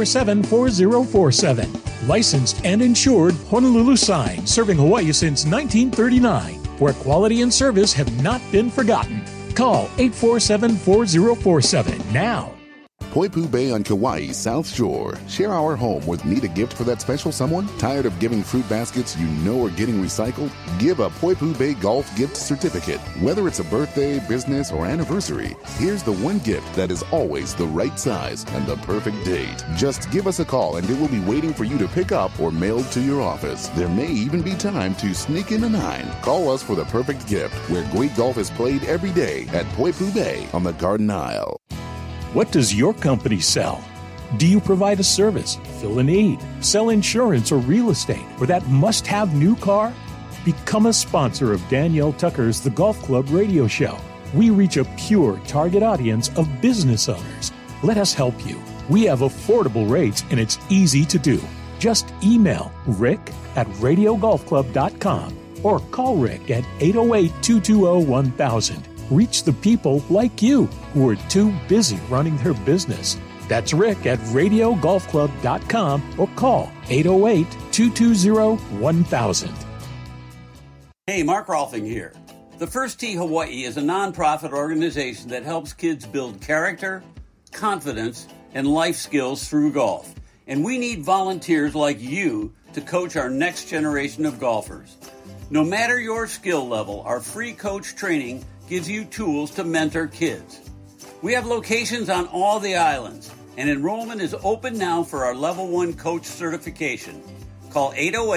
847-4047. Licensed and insured Honolulu Sign, serving Hawaii since 1939, where quality and service have not been forgotten. Call 847-4047 now. Poipu Bay on Kauai's South Shore. Share our home with need a gift for that special someone? Tired of giving fruit baskets you know are getting recycled? Give a Poipu Bay Golf gift certificate. Whether it's a birthday, business, or anniversary, here's the one gift that is always the right size and the perfect date. Just give us a call and it will be waiting for you to pick up or mailed to your office. There may even be time to sneak in a 9. Call us for the perfect gift, where great golf is played every day at Poipu Bay on the Garden Isle. What does your company sell? Do you provide a service, fill a need, sell insurance or real estate, or that must-have new car? Become a sponsor of Danielle Tucker's The Golf Club radio show. We reach a pure target audience of business owners. Let us help you. We have affordable rates and it's easy to do. Just email rick@radiogolfclub.com or call Rick at 808-220-1000. Reach the people like you who are too busy running their business. That's Rick at radiogolfclub.com or call 808-220-1000. Hey, Mark Rolfing here. The First Tee Hawaii is a nonprofit organization that helps kids build character, confidence, and life skills through golf. And we need volunteers like you to coach our next generation of golfers. No matter your skill level, our free coach training gives you tools to mentor kids. We have locations on all the islands, and enrollment is open now for our Level 1 coach certification. Call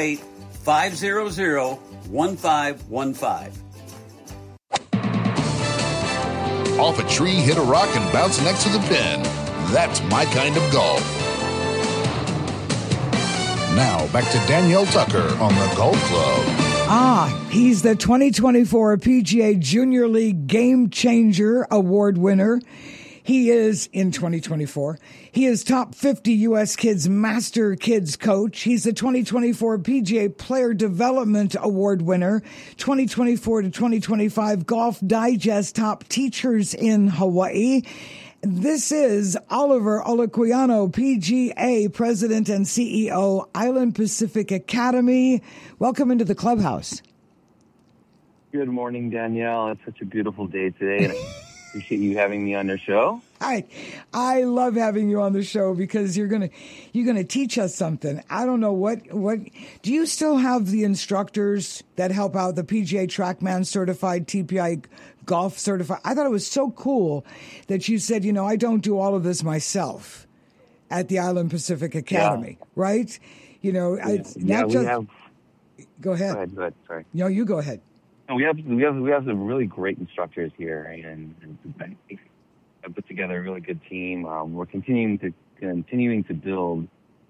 808-500-1515. Off a tree, hit a rock, and bounce next to the pin. That's my kind of golf. Now, back to Danielle Tucker on the Golf Club. He's the 2024 PGA Junior League Game Changer Award winner. He is, in 2024, he is top 50 U.S. Kids Master Kids Coach. He's the 2024 PGA Player Development Award winner, 2024 to 2025 Golf Digest Top Teachers in Hawaii. This is Oliver Olaquiano, PGA President and CEO, Island Pacific Academy. Welcome into the clubhouse. Good morning, Danielle. It's such a beautiful day today, and I appreciate you having me on your show. I love having you on the show because you're gonna teach us something. I don't know what do you still have the instructors that help out, the PGA TrackMan certified, TPI Golf certified? I thought it was so cool that you said, I don't do all of this myself at the Island Pacific Academy, right? It's not just. Go ahead. Go ahead. Sorry. No, you go ahead. We have some really great instructors here, and I've put together a really good team. We're continuing to build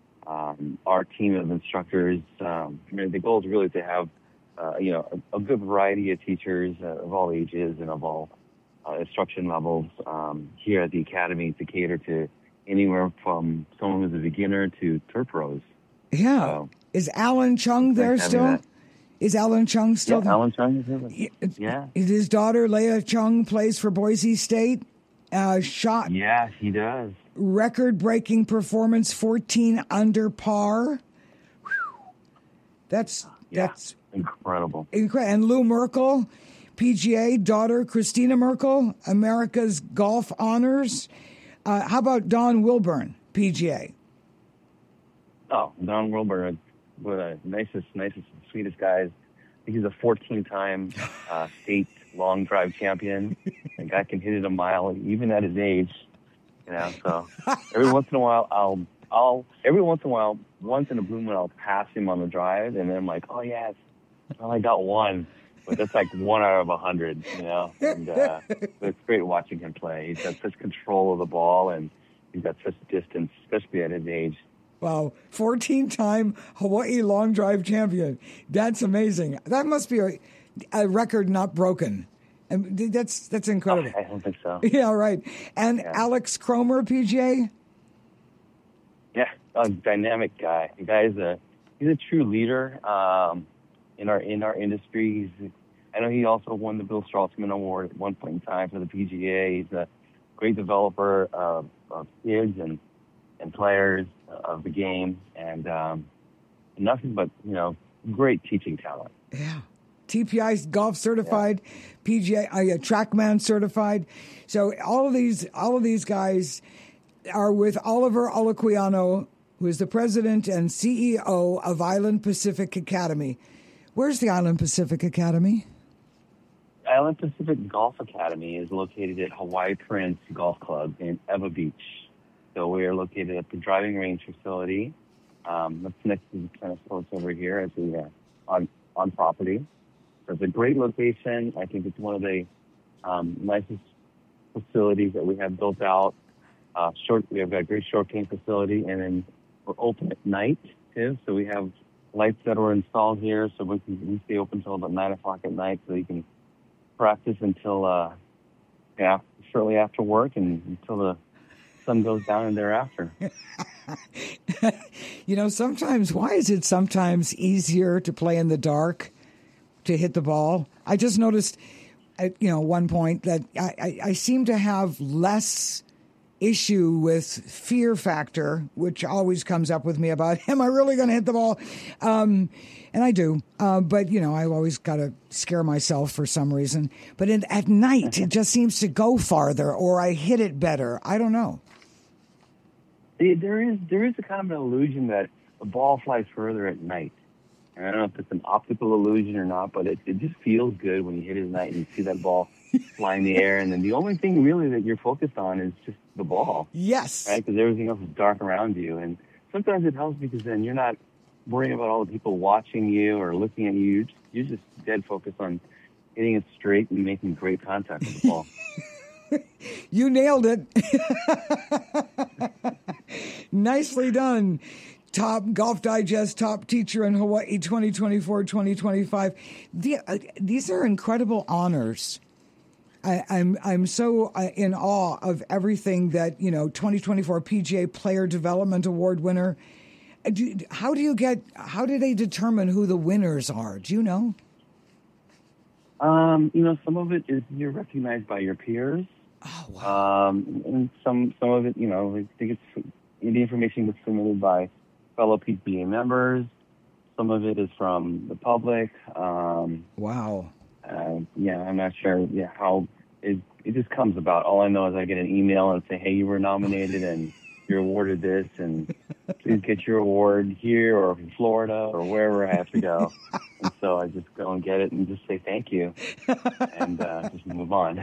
our team of instructors. The goal is really to have a good variety of teachers of all ages and of all instruction levels here at the academy to cater to anywhere from someone who's a beginner to tour pros. Yeah. Is Alan Chung there still? Is Alan Chung still there? Alan Chung is there. Yeah. His daughter, Leah Chung, plays for Boise State. Shot. Yes, he does. Record-breaking performance, 14 under par. Whew. That's incredible. And Lou Merkel, PGA, daughter Christina Merkel, America's Golf Honors. How about Don Wilburn, PGA? Oh, Don Wilburn, one of the nicest, sweetest guys. I think he's a 14-time state long drive champion. The guy can hit it a mile, even at his age. So every once in a while, once in a blue moon, I'll pass him on the drive, and then I'm like, oh yes, I got one. But that's like 1 out of 100, And it's great watching him play. He's got such control of the ball, and he's got such distance, especially at his age. Wow, 14-time Hawaii long drive champion. That's amazing. That must be a record not broken. And that's incredible. I don't think so. Yeah, right. And Alex Cromer, PGA? Yeah, a dynamic guy. The guy he's a true leader. in our industry. I know he also won the Bill Strausman Award at one point in time for the PGA. He's a great developer of kids and players of the game, and nothing but great teaching talent. Yeah. TPI golf certified, PGA TrackMan certified. So all of these guys are with Oliver Olaquiano, who is the president and CEO of Island Pacific Academy. Where's the Island Pacific Academy? Island Pacific Golf Academy is located at Hawaii Prince Golf Club in Ewa Beach. So we are located at the driving range facility. That's next to the tennis courts over here as we on property. So it's a great location. I think it's one of the nicest facilities that we have built out. We have got a great short game facility, and then we're open at night too. So we have lights that are installed here, so we stay open until about 9 o'clock at night, so you can practice until shortly after work and until the sun goes down and thereafter. Sometimes, why is it sometimes easier to play in the dark to hit the ball? I just noticed at one point that I seem to have less issue with fear factor, which always comes up with me about, am I really going to hit the ball? And I do. But, I always got to scare myself for some reason. But at night, it just seems to go farther, or I hit it better. I don't know. There is a kind of an illusion that the ball flies further at night. And I don't know if it's an optical illusion or not, but it just feels good when you hit it at night and you see that ball fly in the air. And then the only thing really that you're focused on is just the ball. Yes. Right? Because everything else is dark around you. And sometimes it helps because then you're not worrying about all the people watching you or looking at you. You're just dead focused on hitting it straight and making great contact with the ball. You nailed it. Nicely done. Top Golf Digest, top teacher in Hawaii 2024-2025. These are incredible honors. I'm so in awe of everything that 2024 PGA Player Development Award winner. How do they determine who the winners are? Do you know? Some of it is you're recognized by your peers. Oh wow! And some of it, I think it's the information gets submitted by fellow PGA members. Some of it is from the public. Wow. I'm not sure how it just comes about. All I know is I get an email and say, hey, you were nominated and you're awarded this, and please get your award here or in Florida or wherever I have to go. And so I just go and get it and just say thank you and just move on.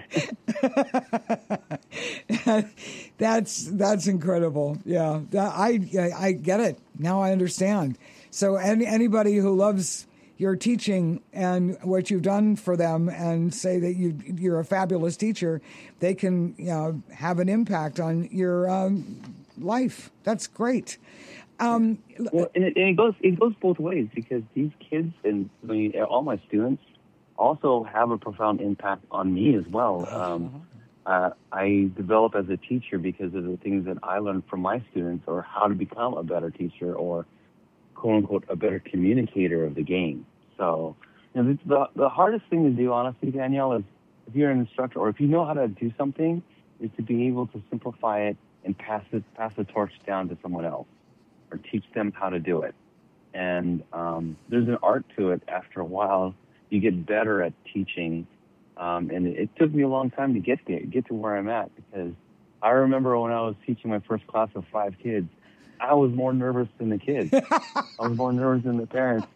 That's incredible. Yeah, I get it. Now I understand. So anybody who loves your teaching and what you've done for them and say that you're a fabulous teacher, they can have an impact on your life. That's great. And it goes both ways, because these kids and all my students also have a profound impact on me as well. I develop as a teacher because of the things that I learned from my students, or how to become a better teacher, or quote unquote a better communicator of the game. So the hardest thing to do, honestly, Danielle, is if you're an instructor or if you know how to do something, is to be able to simplify it and pass the torch down to someone else, or teach them how to do it. And there's an art to it. After a while, you get better at teaching. And it took me a long time to get to where I'm at, because I remember when I was teaching my first class of 5 kids, I was more nervous than the kids. I was more nervous than the parents.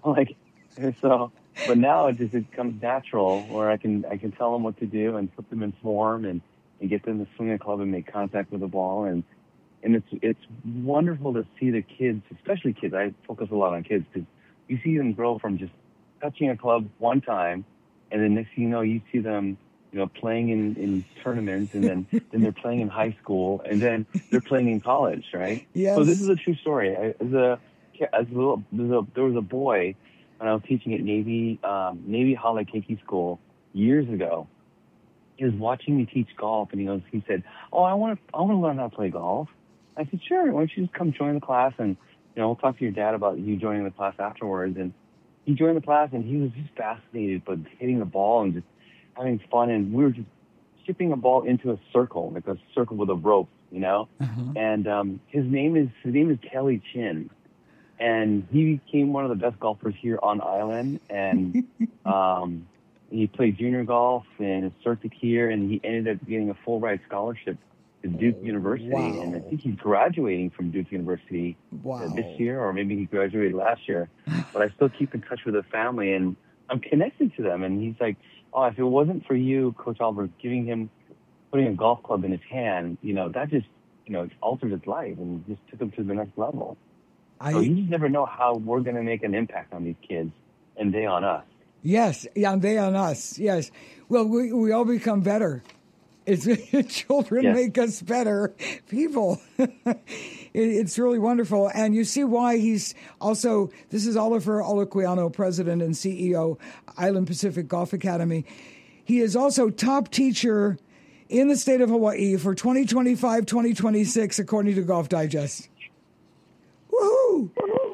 But now it comes natural, where I can tell them what to do and put them in form and get them to swing a club and make contact with the ball. And it's wonderful to see the kids, especially kids. I focus a lot on kids, because you see them grow from just touching a club one time, and then next thing you know, you see them, playing in tournaments, and then they're playing in high school, and then they're playing in college, right? Yes. So this is a true story. There was a boy when I was teaching at Navy Halakeke School years ago. He was watching me teach golf, and he said, "Oh, I want to learn how to play golf." I said, "Sure. Why don't you just come join the class, and we'll talk to your dad about you joining the class afterwards." And he joined the class and he was just fascinated by hitting the ball and just having fun. And we were just chipping a ball into a circle, like a circle with a rope, you know. And his name is Kelly Chin, and he became one of the best golfers here on island. And he played junior golf and a circuit here, and he ended up getting a full ride scholarship to Duke University. Wow. And I think he's graduating from Duke University this year, or maybe he graduated last year. But I still keep in touch with the family, and I'm connected to them. And he's like, oh, if it wasn't for you, Coach Oliver, putting a golf club in his hand, you know, that just, you know, altered his life and just took him to the next level. So you just never know how we're going to make an impact on these kids, and they on us. Yes, and they on us. Yes. Well, we all become better. Children make us better people. It's really wonderful. And you see why he's also, this is Oliver Oluquiano, President and CEO, Island Pacific Golf Academy. He is also top teacher in the state of Hawaii for 2025-2026, according to Golf Digest. Woohoo!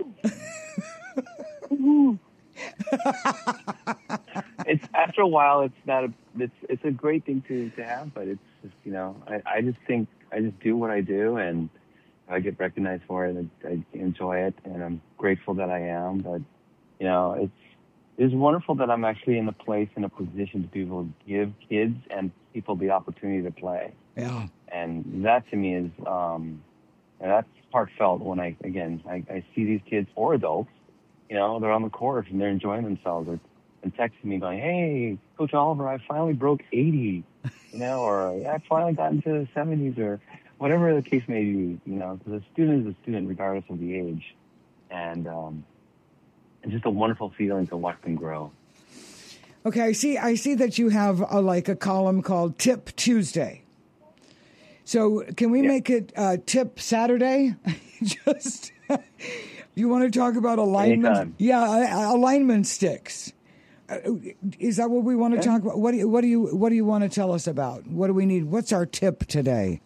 It's after a while, it's a great thing to have, but it's just, you know, I just think I just do what I do, and I get recognized for it, and I enjoy it, and I'm grateful that I am. But you know, it's wonderful that I'm actually in a position to be able to give kids and people the opportunity to play. Yeah. And that to me is and that's heartfelt when I see these kids or adults, you know, they're on the course and they're enjoying themselves, and texting me going, hey, Coach Oliver, I finally broke 80, you know, or I finally got into the 70s, or whatever the case may be, you know, because a student is a student regardless of the age. And it's just a wonderful feeling to watch them grow. Okay, I see that you have a column called Tip Tuesday. So can we make it Tip Saturday? Just you want to talk about alignment? Anytime. Yeah, alignment sticks. Is that what we want to talk about? What do you want to tell us about? What do we need? What's our tip today?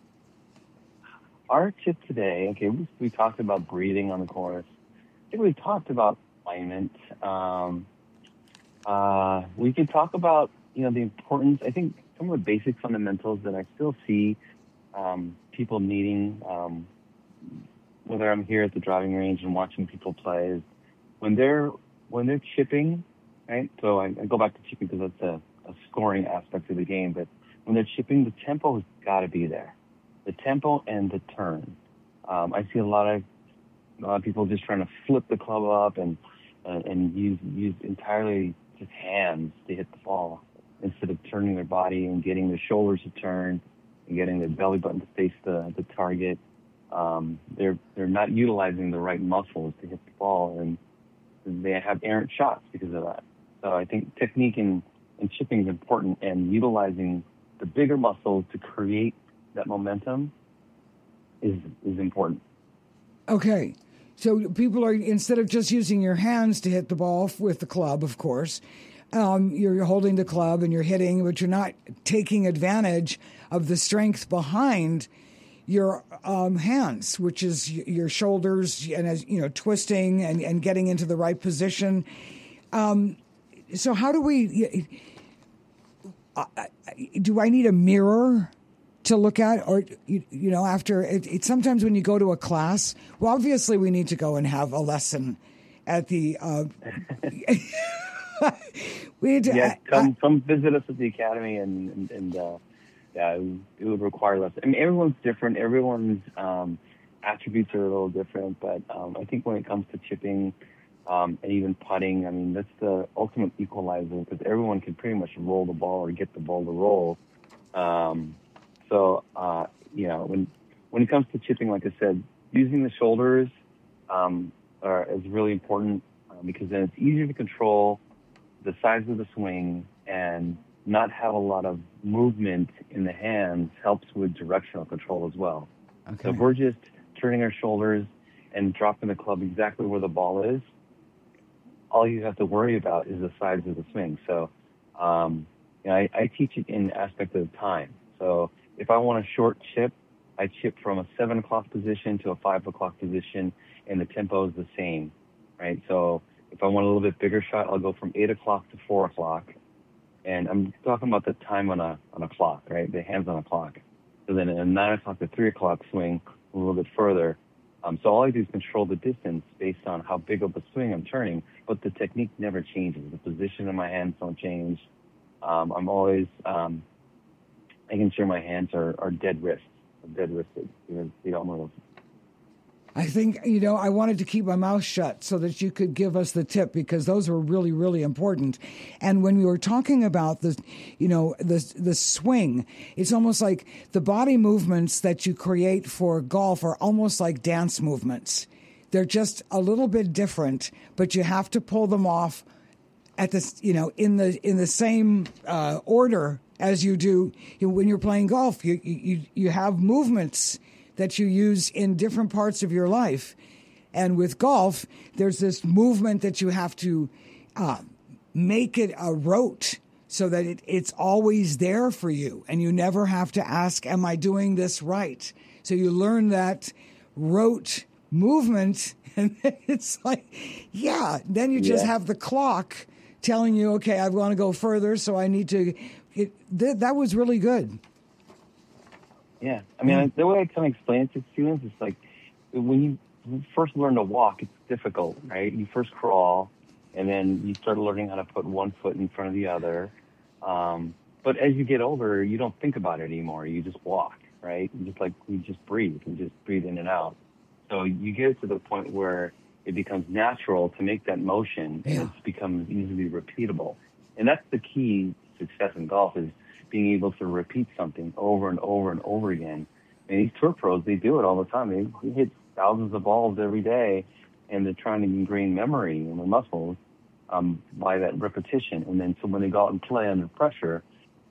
Our tip today, we talked about breathing on the course. I think we talked about alignment. We can talk about, you know, the importance. I think some of the basic fundamentals that I still see people needing, whether I'm here at the driving range and watching people play, is when they're chipping, right? So I go back to chipping because that's a scoring aspect of the game. But when they're chipping, the tempo has got to be there. The tempo and the turn. I see a lot of people just trying to flip the club up and use entirely just hands to hit the ball instead of turning their body and getting their shoulders to turn and getting their belly button to face the target. They're not utilizing the right muscles to hit the ball, and they have errant shots because of that. So I think technique in chipping is important, and utilizing the bigger muscles to create that momentum is important. Okay. So people are, instead of just using your hands to hit the ball with the club, of course, you're holding the club and you're hitting, but you're not taking advantage of the strength behind your hands, which is your shoulders, and as you know, twisting and getting into the right position. So how do we? Do I need a mirror to look at, or you know, after it? Sometimes when you go to a class, well, obviously we need to go and have a lesson at the. We need to, come visit us at the academy, and it would require less. I mean, everyone's different. Everyone's attributes are a little different, but I think when it comes to chipping and even putting, I mean, that's the ultimate equalizer, because everyone can pretty much roll the ball or get the ball to roll. So you know, when it comes to chipping, like I said, using the shoulders is really important, because then it's easier to control the size of the swing, and not have a lot of movement in the hands helps with directional control as well. Okay. So if we're just turning our shoulders and dropping the club exactly where the ball is, all you have to worry about is the size of the swing. So you know, I teach it in aspect of time. So if I want a short chip, I chip from a 7 o'clock position to a 5 o'clock position, and the tempo is the same, right? So If I want a little bit bigger shot, I'll go from 8 o'clock to 4 o'clock. And I'm talking about the time on a clock, right? The hands on a clock. So then a 9 o'clock to 3 o'clock swing a little bit further. So all I do is control the distance based on how big of a swing I'm turning, but the technique never changes. The position of my hands don't change. I'm always making sure my hands are dead wristed because they don't move. I think, I wanted to keep my mouth shut so that you could give us the tip because those were really, really important. And when we were talking about the swing, it's almost like the body movements that you create for golf are almost like dance movements. They're just a little bit different, but you have to pull them off at this, in the same order as you do when you're playing golf. You have movements that you use in different parts of your life. And with golf, there's this movement that you have to make it a rote so that it's always there for you. And you never have to ask, am I doing this right? So you learn that rote movement, and it's like, then you just have the clock telling you, okay, I want to go further, so I need to. That was really good. Yeah, I mean, the way I kind of explain it to students is like when you first learn to walk, it's difficult, right? You first crawl, and then you start learning how to put one foot in front of the other. But as you get older, you don't think about it anymore. You just walk, right? You just breathe. You just breathe in and out. So you get to the point where it becomes natural to make that motion, and it becomes easily repeatable. And that's the key to success in golf is being able to repeat something over and over and over again. And these tour pros, they do it all the time. They hit thousands of balls every day, and they're trying to ingrain memory in their muscles by that repetition. And then so when they go out and play under pressure,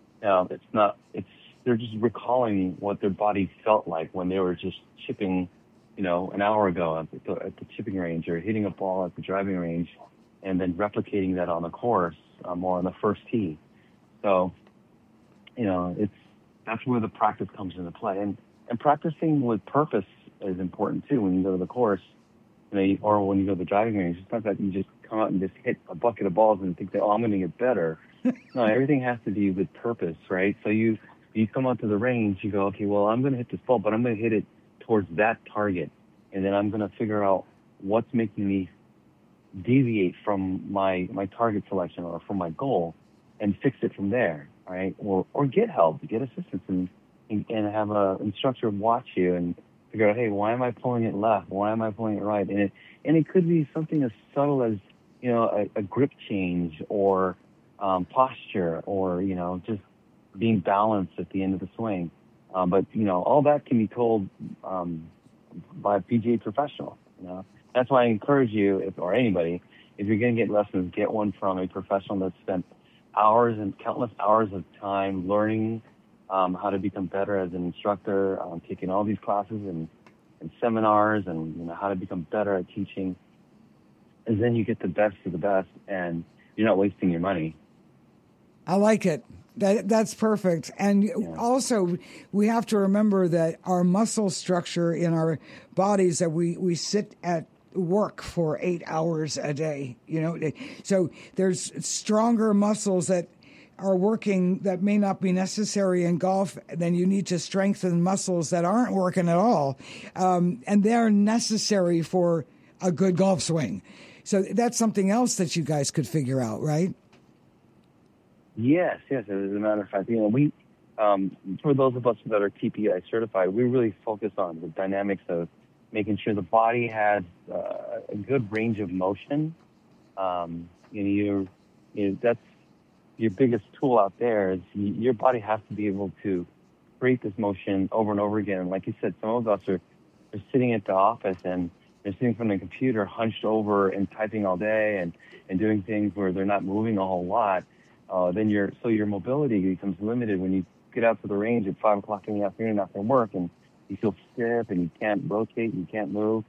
they're just recalling what their body felt like when they were just chipping, an hour ago at the chipping range or hitting a ball at the driving range, and then replicating that on the course or on the first tee. So, that's where the practice comes into play. And practicing with purpose is important too when you go to the course, or when you go to the driving range. It's not that you just come out and just hit a bucket of balls and think that, I'm going to get better. No, everything has to be with purpose, right? So you come out to the range, you go, okay, well, I'm going to hit this ball, but I'm going to hit it towards that target. And then I'm going to figure out what's making me deviate from my target selection or from my goal and fix it from there, right? Or get help, get assistance and have an instructor watch you and figure out, hey, why am I pulling it left? Why am I pulling it right? And it could be something as subtle as, a grip change or posture or, just being balanced at the end of the swing. But all that can be told by a PGA professional. That's why I encourage you, or anybody, if you're going to get lessons, get one from a professional that's spent hours and countless hours of time learning how to become better as an instructor, taking all these classes and seminars, and how to become better at teaching. And then you get the best of the best, and you're not wasting your money. I like it. That's perfect. And also, we have to remember that our muscle structure in our bodies, that we sit at work for 8 hours a day, so there's stronger muscles that are working that may not be necessary in golf. Then you need to strengthen muscles that aren't working at all. And they're necessary for a good golf swing. So that's something else that you guys could figure out, right? Yes. As a matter of fact, we, for those of us that are TPI certified, we really focus on the dynamics of making sure the body has a good range of motion. That's your biggest tool out there is your body has to be able to create this motion over and over again. And like you said, some of us are sitting at the office and they're sitting from the computer hunched over and typing all day and doing things where they're not moving a whole lot. Then your mobility becomes limited when you get out to the range at 5 o'clock in the afternoon after work and you feel stiff and you can't rotate, you can't move.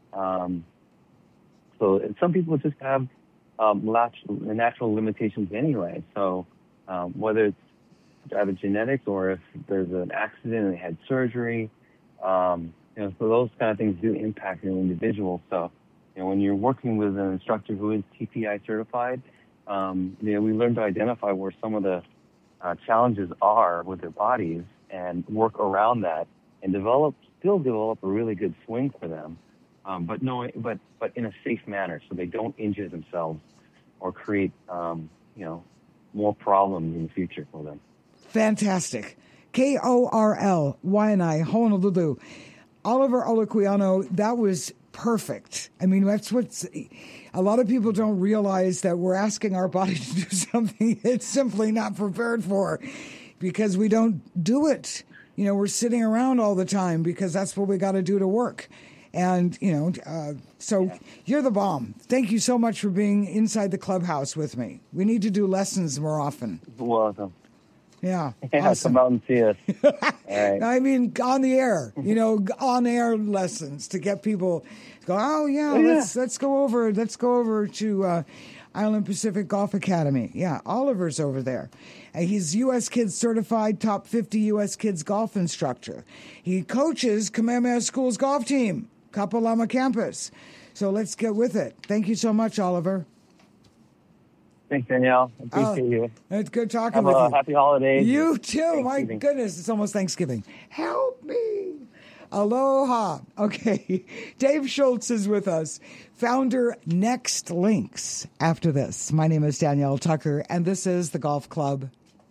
So some people just have natural limitations anyway. So whether it's either genetics or if there's an accident and they had surgery, so those kind of things do impact an individual. So when you're working with an instructor who is TPI certified, we learn to identify where some of the challenges are with their bodies and work around that and still develop a really good swing for them, but in a safe manner, so they don't injure themselves or create more problems in the future for them. Fantastic. KORLYNI, Honolulu. Oliver Olaquiano, that was perfect. I mean, that's what's... A lot of people don't realize that we're asking our body to do something it's simply not prepared for because we don't do it. We're sitting around all the time because that's what we got to do to work. And, so you're the bomb. Thank you so much for being inside the clubhouse with me. We need to do lessons more often. You're welcome. Yeah. Awesome. Come out and see us. All right. I mean, on the air, on-air lessons to get people to go, let's go over to Island Pacific Golf Academy. Yeah, Oliver's over there. He's U.S. Kids Certified, top 50 U.S. Kids golf instructor. He coaches Kamehameha School's golf team, Kapalama campus. So let's get with it. Thank you so much, Oliver. Thanks, Danielle. Appreciate you. It's good talking with you. Happy holidays. You too. My goodness, it's almost Thanksgiving. Help me. Aloha. Okay. Dave Schultz is with us, founder Next Links. After this, my name is Danielle Tucker, and this is The Golf Club.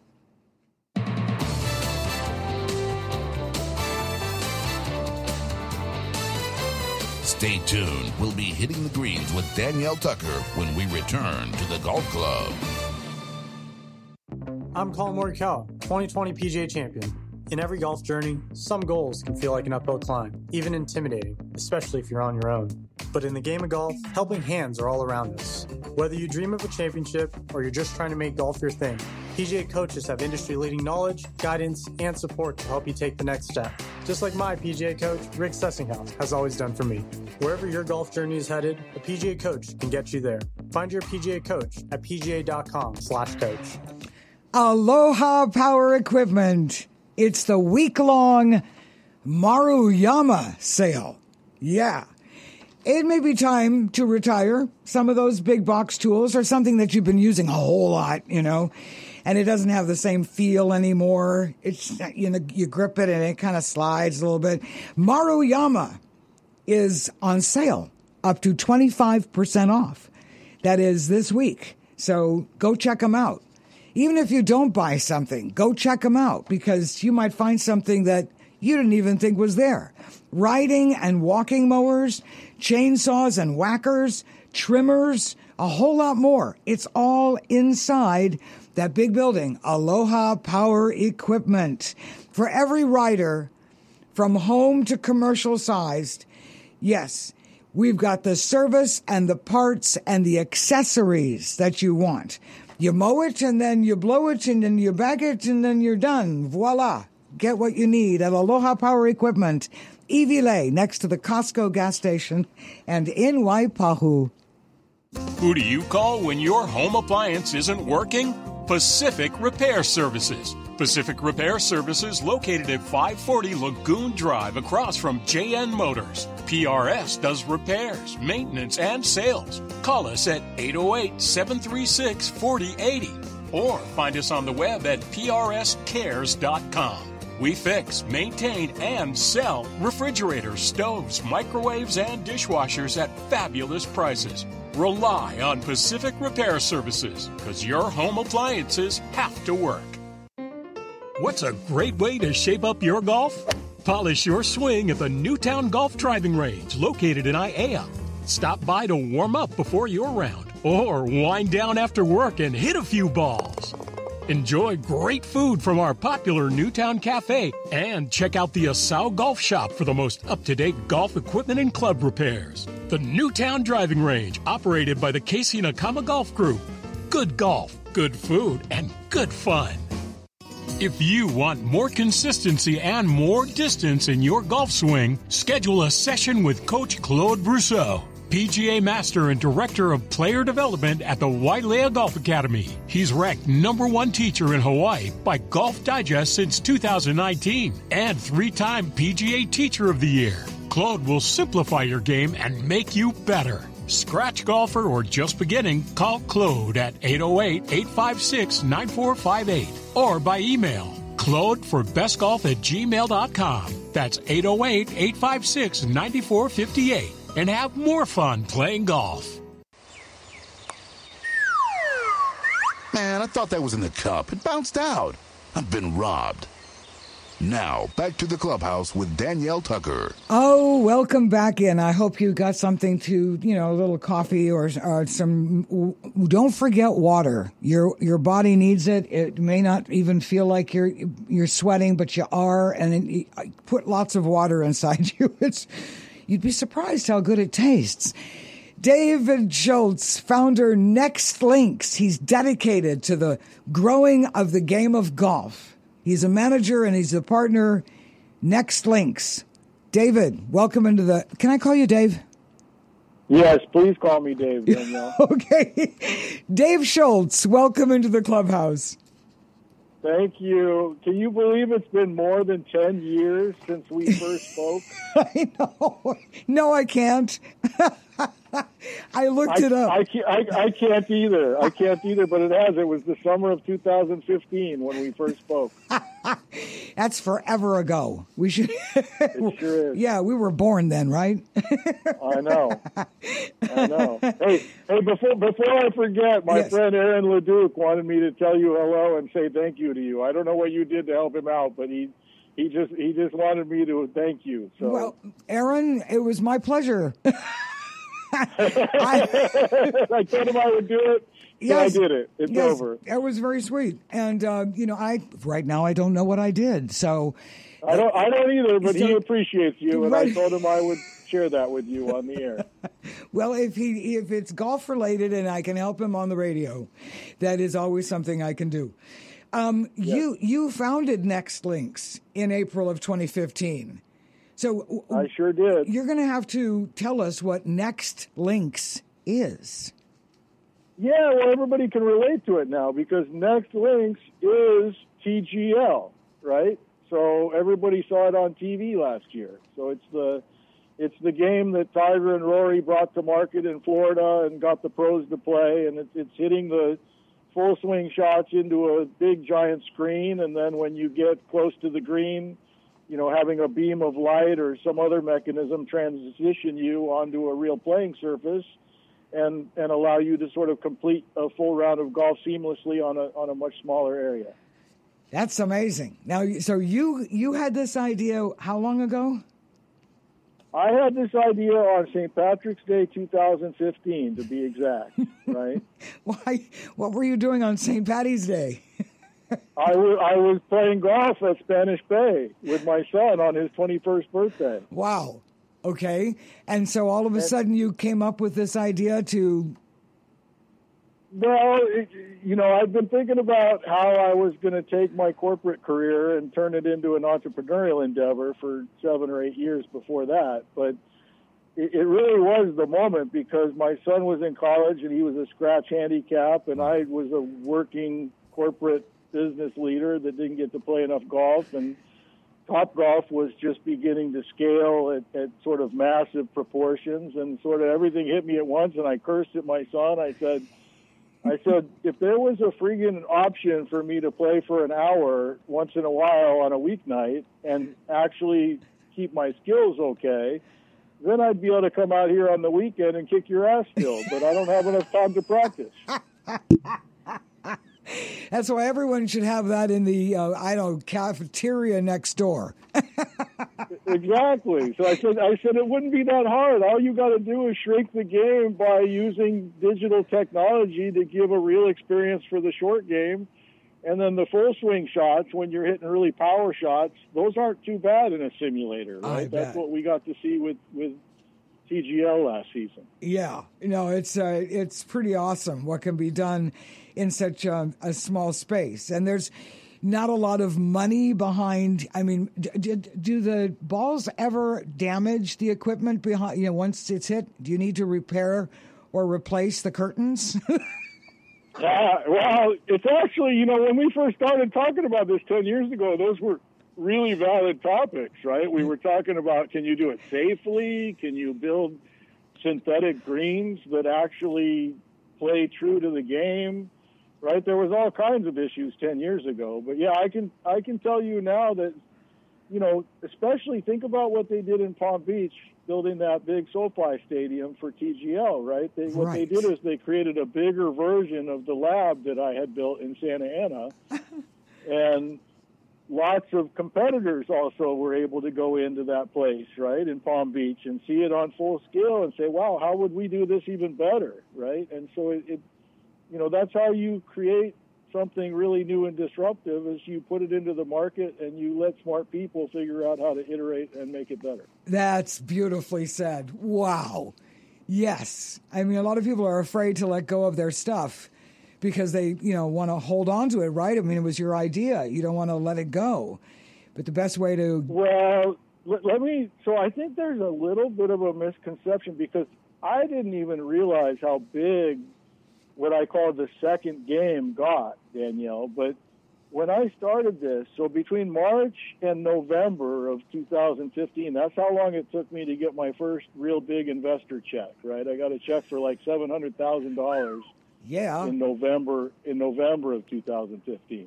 Stay tuned. We'll be hitting the greens with Danielle Tucker when we return to the Golf Club. I'm Colin Morikawa, 2020 PGA champion. In every golf journey, some goals can feel like an uphill climb, even intimidating, especially if you're on your own. But in the game of golf, helping hands are all around us. Whether you dream of a championship or you're just trying to make golf your thing, PGA coaches have industry-leading knowledge, guidance, and support to help you take the next step. Just like my PGA coach, Rick Sessinghouse, has always done for me. Wherever your golf journey is headed, a PGA coach can get you there. Find your PGA coach at pga.com/coach. Aloha Power Equipment. It's the week-long Maruyama sale. Yeah. It may be time to retire some of those big box tools or something that you've been using a whole lot, and it doesn't have the same feel anymore. It's, you grip it and it kind of slides a little bit. Maruyama is on sale up to 25% off. That is this week. So go check them out. Even if you don't buy something, go check them out because you might find something that you didn't even think was there. Riding and walking mowers, chainsaws and whackers, trimmers, a whole lot more. It's all inside that big building, Aloha Power Equipment. For every rider, from home to commercial sized, yes, we've got the service and the parts and the accessories that you want. You mow it and then you blow it and then you bag it and then you're done. Voila. Get what you need at Aloha Power Equipment, Iwilei, next to the Costco gas station, and in Waipahu. Who do you call when your home appliance isn't working? Pacific Repair Services. Pacific Repair Services located at 540 Lagoon Drive across from JN Motors. PRS does repairs, maintenance, and sales. Call us at 808-736-4080 or find us on the web at prscares.com. We fix, maintain, and sell refrigerators, stoves, microwaves, and dishwashers at fabulous prices. Rely on Pacific Repair Services because your home appliances have to work. What's a great way to shape up your golf? Polish your swing at the Newtown Golf Driving Range located in Aiea. Stop by to warm up before your round or wind down after work and hit a few balls. Enjoy great food from our popular Newtown Cafe and check out the Asau Golf Shop for the most up-to-date golf equipment and club repairs. The Newtown Driving Range, operated by the Casey Nakama Golf Group. Good golf, good food, and good fun. If you want more consistency and more distance in your golf swing, schedule a session with Coach Claude Brousseau, PGA Master and Director of Player Development at the Wailea Golf Academy. He's ranked #1 teacher in Hawaii by Golf Digest since 2019 and 3-time PGA Teacher of the Year. Claude will simplify your game and make you better. Scratch golfer or just beginning, call Claude at 808-856-9458 or by email claudeforbestgolf@gmail.com. That's 808-856-9458 and have more fun playing golf. Man, I thought that was in the cup. It bounced out. I've been robbed. Now, back to the clubhouse with Danielle Tucker. Oh, welcome back in. I hope you got something to, a little coffee or some. Don't forget water. Your body needs it. It may not even feel like you're sweating, but you are. And put lots of water inside you. You'd be surprised how good it tastes. David Schultz, founder Next Links. He's dedicated to the growing of the game of golf. He's a manager and he's a partner, Next Links. David, welcome into the... Can I call you Dave? Yes, please call me Dave, Danielle. Okay. Dave Schultz, welcome into the clubhouse. Thank you. Can you believe it's been more than 10 years since we first spoke? I know. No, I can't. I looked it up. I can't either. But it has. It was the summer of 2015 when we first spoke. That's forever ago. We should. It sure is. Yeah, we were born then, right? I know. Hey, before I forget, my friend Aaron Leduc wanted me to tell you hello and say thank you to you. I don't know what you did to help him out, but he just wanted me to thank you. So. Well, Aaron, it was my pleasure. I told him I would do it. Yes, I did it. It's over. It was very sweet. And, right now I don't know what I did. So I don't either, but he appreciates you. And I told him I would share that with you on the air. Well, if it's golf related and I can help him on the radio, that is always something I can do. You founded Next Links in April of 2015. So I sure did. You're going to have to tell us what Next Links is. Yeah, well, everybody can relate to it now because Next Links is TGL, right? So everybody saw it on TV last year. So it's the game that Tiger and Rory brought to market in Florida and got the pros to play, and it's hitting the full swing shots into a big giant screen, and then when you get close to the green, having a beam of light or some other mechanism transition you onto a real playing surface and allow you to sort of complete a full round of golf seamlessly on a much smaller area. That's amazing. Now, so you had this idea how long ago? I had this idea on St. Patrick's Day 2015, to be exact, right? Why? What were you doing on St. Patty's Day? I was playing golf at Spanish Bay with my son on his 21st birthday. Wow. Okay. And so all of a sudden you came up with this idea to... Well, I've been thinking about how I was going to take my corporate career and turn it into an entrepreneurial endeavor for 7 or 8 years before that. But it really was the moment because my son was in college and he was a scratch handicap and I was a working corporate business leader that didn't get to play enough golf, and Topgolf was just beginning to scale at sort of massive proportions, and sort of everything hit me at once, and I cursed at my son. I said, if there was a freaking option for me to play for an hour once in a while on a weeknight and actually keep my skills okay, then I'd be able to come out here on the weekend and kick your ass still, but I don't have enough time to practice. That's why everyone should have that in the, cafeteria next door. Exactly. So I said it wouldn't be that hard. All you got to do is shrink the game by using digital technology to give a real experience for the short game. And then the full swing shots, when you're hitting really power shots, those aren't too bad in a simulator, right? That's what we got to see with TGL last season. Yeah. It's pretty awesome what can be done in such a small space. And there's not a lot of money behind. I mean, do the balls ever damage the equipment behind? Once it's hit, do you need to repair or replace the curtains? Well, it's actually, when we first started talking about this 10 years ago, those were really valid topics, right? We were talking about, can you do it safely? Can you build synthetic greens that actually play true to the game, right? There was all kinds of issues 10 years ago. But, yeah, I can tell you now that, especially think about what they did in Palm Beach, building that big SoFi stadium for TGL, right? What they did is they created a bigger version of the lab that I had built in Santa Ana. And lots of competitors also were able to go into that place, right, in Palm Beach and see it on full scale and say, wow, how would we do this even better, right? And so that's how you create something really new and disruptive, is you put it into the market and you let smart people figure out how to iterate and make it better. That's beautifully said. Wow. Yes. I mean, a lot of people are afraid to let go of their stuff because they, want to hold on to it, right? I mean, it was your idea. You don't want to let it go. But the best way to... Well, so I think there's a little bit of a misconception, because I didn't even realize how big what I call the second game got, Danielle. But when I started this, so between March and November of 2015, that's how long it took me to get my first real big investor check, right? I got a check for like $700,000 in November of 2015.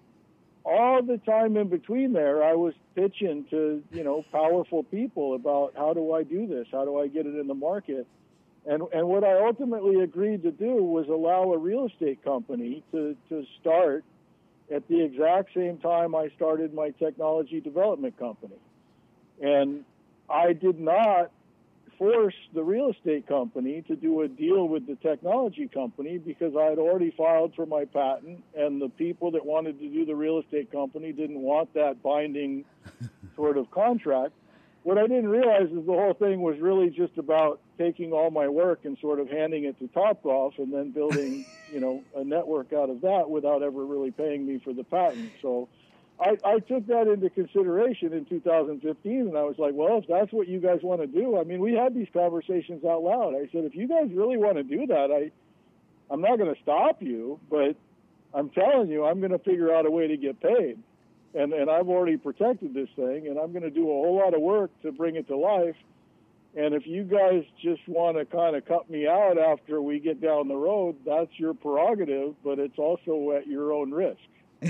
All the time in between there, I was pitching to, powerful people about, how do I do this? How do I get it in the market? And what I ultimately agreed to do was allow a real estate company to start at the exact same time I started my technology development company. And I did not force the real estate company to do a deal with the technology company, because I had already filed for my patent, and the people that wanted to do the real estate company didn't want that binding sort of contract. What I didn't realize is the whole thing was really just about taking all my work and sort of handing it to Topgolf and then building, a network out of that without ever really paying me for the patent. So I took that into consideration in 2015, and I was like, well, if that's what you guys want to do, I mean, we had these conversations out loud. I said, if you guys really want to do that, I'm not going to stop you, but I'm telling you, I'm going to figure out a way to get paid. And I've already protected this thing, and I'm going to do a whole lot of work to bring it to life. And if you guys just want to kind of cut me out after we get down the road, that's your prerogative, but it's also at your own risk.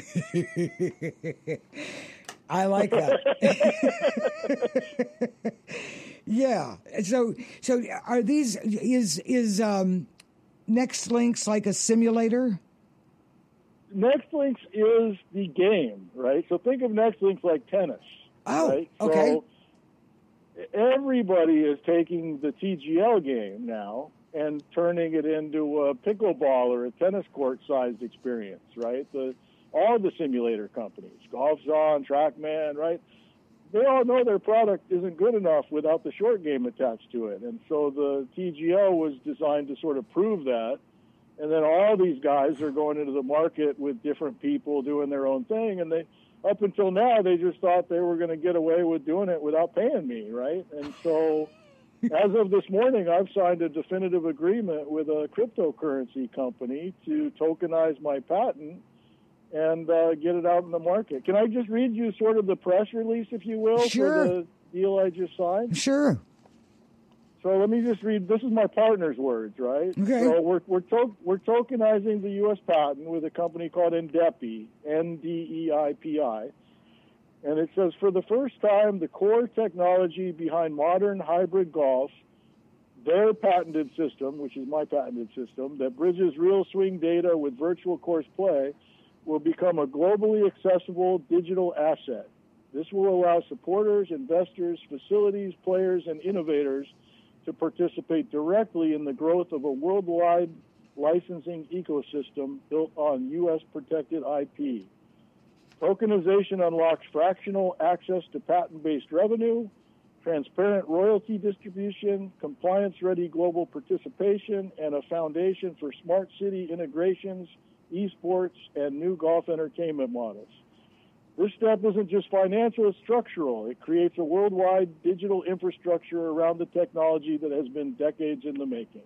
I like that. Yeah. So are these, is NextLinks like a simulator? NextLinks is the game, right? So think of NextLinks like tennis. Oh, right? okay. So everybody is taking the TGL game now and turning it into a pickleball or a tennis court-sized experience, right? All the simulator companies, GolfZon, TrackMan, right? They all know their product isn't good enough without the short game attached to it. And so the TGL was designed to sort of prove that. And then all these guys are going into the market with different people doing their own thing. And up until now, they just thought they were going to get away with doing it without paying me, right? And so as of this morning, I've signed a definitive agreement with a cryptocurrency company to tokenize my patent and get it out in the market. Can I just read you sort of the press release, if you will, Sure. for the deal I just signed? Sure. So let me just read. This is my partner's words, right? Okay. So we're tokenizing the U.S. patent with a company called Ndeipi, Ndeipi, and it says, for the first time, the core technology behind modern hybrid golf, their patented system, which is my patented system, that bridges real swing data with virtual course play, will become a globally accessible digital asset. This will allow supporters, investors, facilities, players, and innovators to participate directly in the growth of a worldwide licensing ecosystem built on U.S. protected IP. Tokenization unlocks fractional access to patent-based revenue, transparent royalty distribution, compliance-ready global participation, and a foundation for smart city integrations, esports, and new golf entertainment models. This step isn't just financial, it's structural. It creates a worldwide digital infrastructure around the technology that has been decades in the making.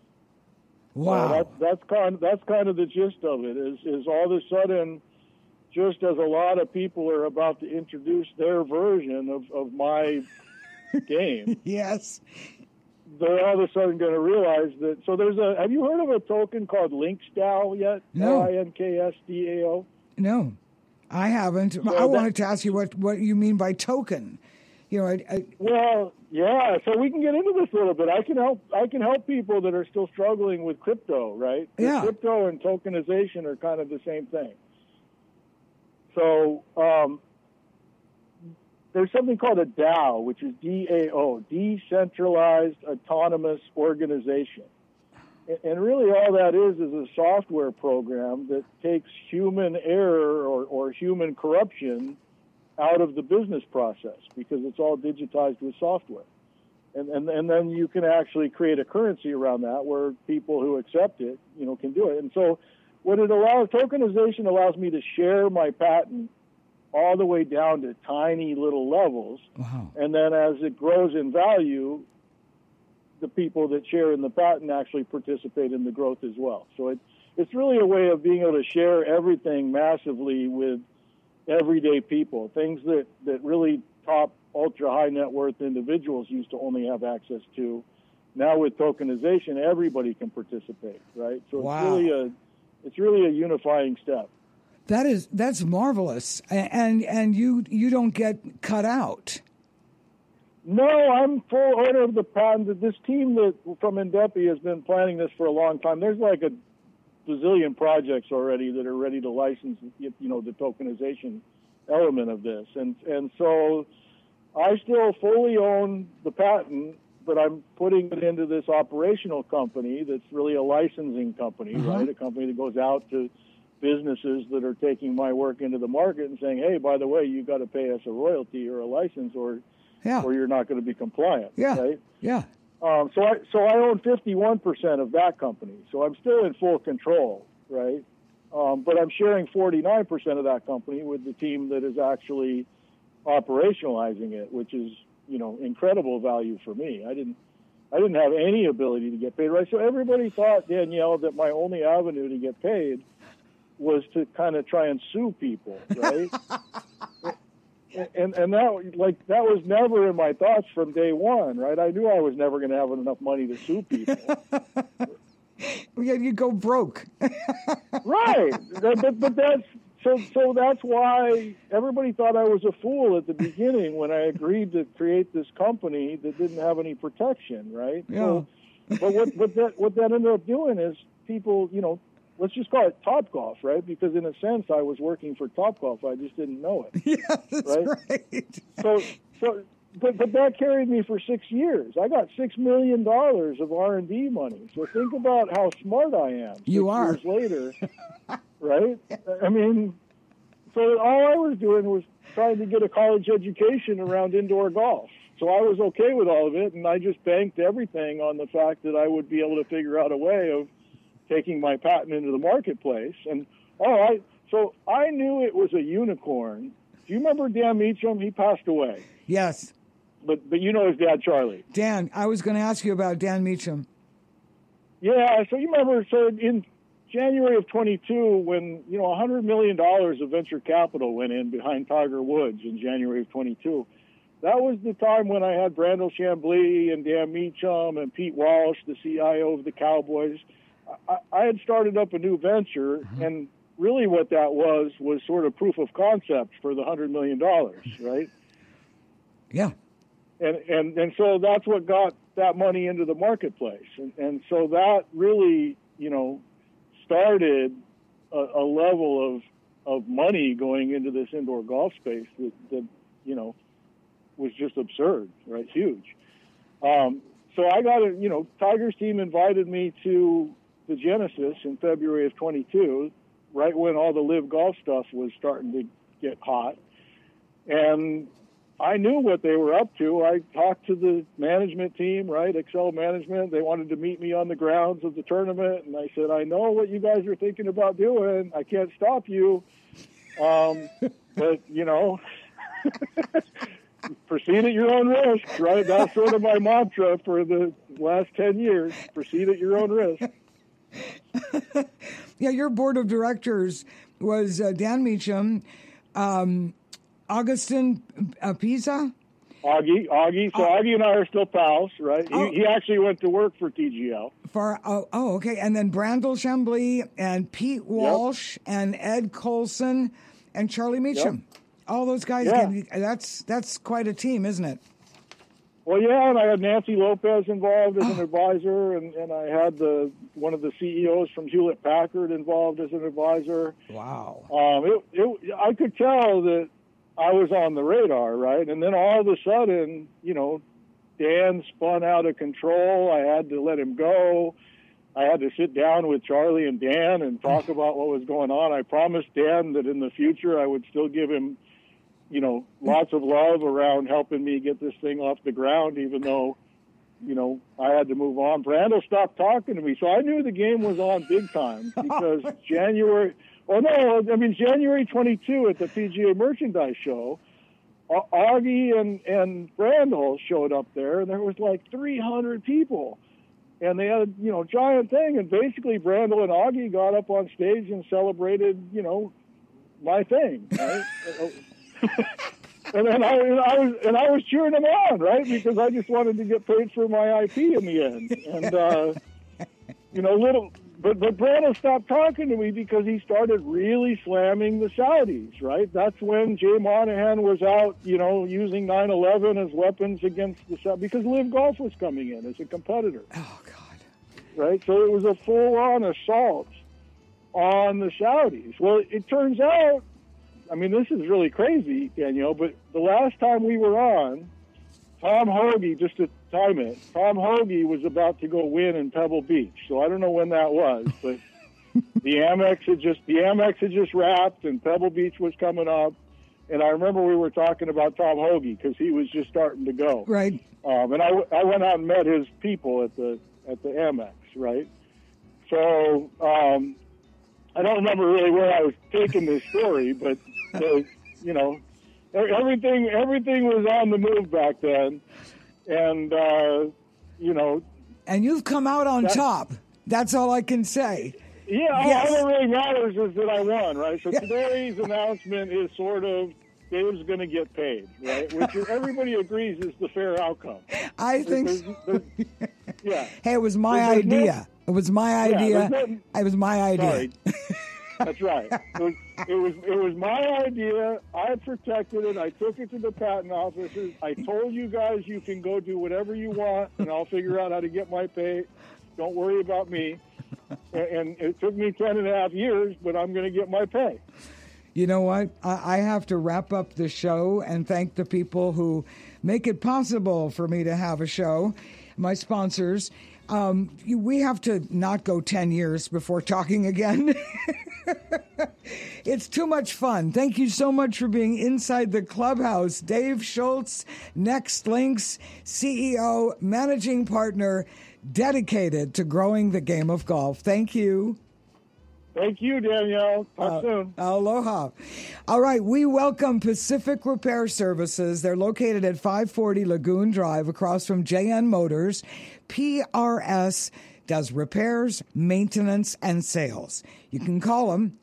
Wow. That's kind of the gist of it, is all of a sudden, just as a lot of people are about to introduce their version of my game. Yes. they're all of a sudden going to realize that. So have you heard of a token called Linksdao yet? No. LINKSDAO? No, I haven't. So I wanted to ask you what you mean by token. You know, well, yeah. So we can get into this a little bit. I can help people that are still struggling with crypto, right? Yeah. Crypto and tokenization are kind of the same thing. So there's something called a DAO, which is DAO, Decentralized Autonomous Organization. And really all that is a software program that takes human error or human corruption out of the business process because it's all digitized with software. And then you can actually create a currency around that where people who accept it, can do it. And so what it allows, tokenization allows me to share my patent all the way down to tiny little levels. Wow. And then as it grows in value, the people that share in the patent actually participate in the growth as well. So it's really a way of being able to share everything massively with everyday people, things that really top ultra high net worth individuals used to only have access to. Now with tokenization, everybody can participate, right? So wow. It's really a unifying step. That's marvelous, and you don't get cut out. No, I'm full owner of the patent. This team from Indepi has been planning this for a long time. There's like a bazillion projects already that are ready to license, the tokenization element of this, and so I still fully own the patent, but I'm putting it into this operational company that's really a licensing company, right? A company that goes out to businesses that are taking my work into the market and saying, hey, by the way, you got to pay us a royalty or a license or you're not going to be compliant, right? Yeah. So I own 51% of that company. So I'm still in full control, right? But I'm sharing 49% of that company with the team that is actually operationalizing it, which is, incredible value for me. I didn't have any ability to get paid, right? So everybody thought, Danielle, that my only avenue to get paid was to kind of try and sue people, right? and that was never in my thoughts from day one, right? I knew I was never going to have enough money to sue people. Yeah, you go broke. Right, but that's so that's why everybody thought I was a fool at the beginning when I agreed to create this company that didn't have any protection, right? Yeah. So, but what that ended up doing is people, let's just call it Topgolf, right? Because in a sense, I was working for Topgolf. I just didn't know it. Yeah, that's right. But that carried me for 6 years. I got $6 million of R&D money. So think about how smart I am. You are. 6 years later, right? I mean, so all I was doing was trying to get a college education around indoor golf. So I was okay with all of it, and I just banked everything on the fact that I would be able to figure out a way of taking my patent into the marketplace. And so I knew it was a unicorn. Do you remember Dan Meacham? He passed away. Yes. But you know his dad, Charlie. Dan, I was going to ask you about Dan Meacham. Yeah, so you remember, in January of 22, when, $100 million of venture capital went in behind Tiger Woods in January of 22, that was the time when I had Brandel Chambly and Dan Meacham and Pete Walsh, the CIO of the Cowboys. I had started up a new venture, and really what that was sort of proof of concept for the $100 million, right? Yeah. And so that's what got that money into the marketplace. And so that really, started a level of money going into this indoor golf space that was just absurd, right? Huge. So I got Tiger's team invited me to the Genesis in February of 22, right when all the live golf stuff was starting to get hot. And I knew what they were up to. I talked to the management team, right, Excel Management. They wanted to meet me on the grounds of the tournament, and I said, I know what you guys are thinking about doing. I can't stop you. But, proceed at your own risk, right? That's sort of my mantra for the last 10 years. Proceed at your own risk. Yeah, your board of directors was Dan Meacham, Augustin Pisa. Augie. So Augie and I are still pals, right? He actually went to work for TGL. Okay. And then Brandel Chambly and Pete Walsh and Ed Colson and Charlie Meacham. Yep. All those guys. Yeah. That's quite a team, isn't it? Well, yeah, and I had Nancy Lopez involved as an advisor, and I had one of the CEOs from Hewlett Packard involved as an advisor. Wow. I could tell that I was on the radar, right? And then all of a sudden, Dan spun out of control. I had to let him go. I had to sit down with Charlie and Dan and talk about what was going on. I promised Dan that in the future I would still give him lots of love around helping me get this thing off the ground, even though, I had to move on. Brandel stopped talking to me, so I knew the game was on big time because January 22 at the PGA Merchandise Show, Augie and Brandel showed up there, and there was like 300 people. And they had a, giant thing, and basically Brandel and Augie got up on stage and celebrated, my thing, right? And then I was cheering them on, right? Because I just wanted to get paid for my IP in the end. And but Brandel stopped talking to me because he started really slamming the Saudis, right? That's when Jay Monahan was out, using 9/11 as weapons against the Saudis because Live Golf was coming in as a competitor. Oh God! Right, so it was a full-on assault on the Saudis. Well, it turns out. This is really crazy, Danielle, but the last time we were on, Tom Hoagie, just to time it, Tom Hoagie was about to go win in Pebble Beach. So I don't know when that was, but the Amex had just wrapped and Pebble Beach was coming up. And I remember we were talking about Tom Hoagie because he was just starting to go. Right. And I went out and met his people at the Amex, right? So I don't remember really where I was taking this story, but everything was on the move back then, and and you've come out on top. That's all I can say. Yeah, yes. All that really matters is that I won, right? So today's announcement is sort of Dave's going to get paid, right? Which everybody agrees is the fair outcome. I think. Yeah. Hey, it was my idea. It was my idea. It was my idea. Sorry. That's right. It was my idea. I protected it. I took it to the patent offices. I told you guys you can go do whatever you want, and I'll figure out how to get my pay. Don't worry about me. And it took me 10.5 years, but I'm going to get my pay. You know what? I have to wrap up the show and thank the people who make it possible for me to have a show, my sponsors. We have to not go 10 years before talking again. It's too much fun. Thank you so much for being inside the clubhouse. Dave Schultz, Next Links, CEO, managing partner, dedicated to growing the game of golf. Thank you. Thank you, Danielle. Talk soon. Aloha. All right, we welcome Pacific Repair Services. They're located at 540 Lagoon Drive across from JN Motors. PRS does repairs, maintenance, and sales. You can call them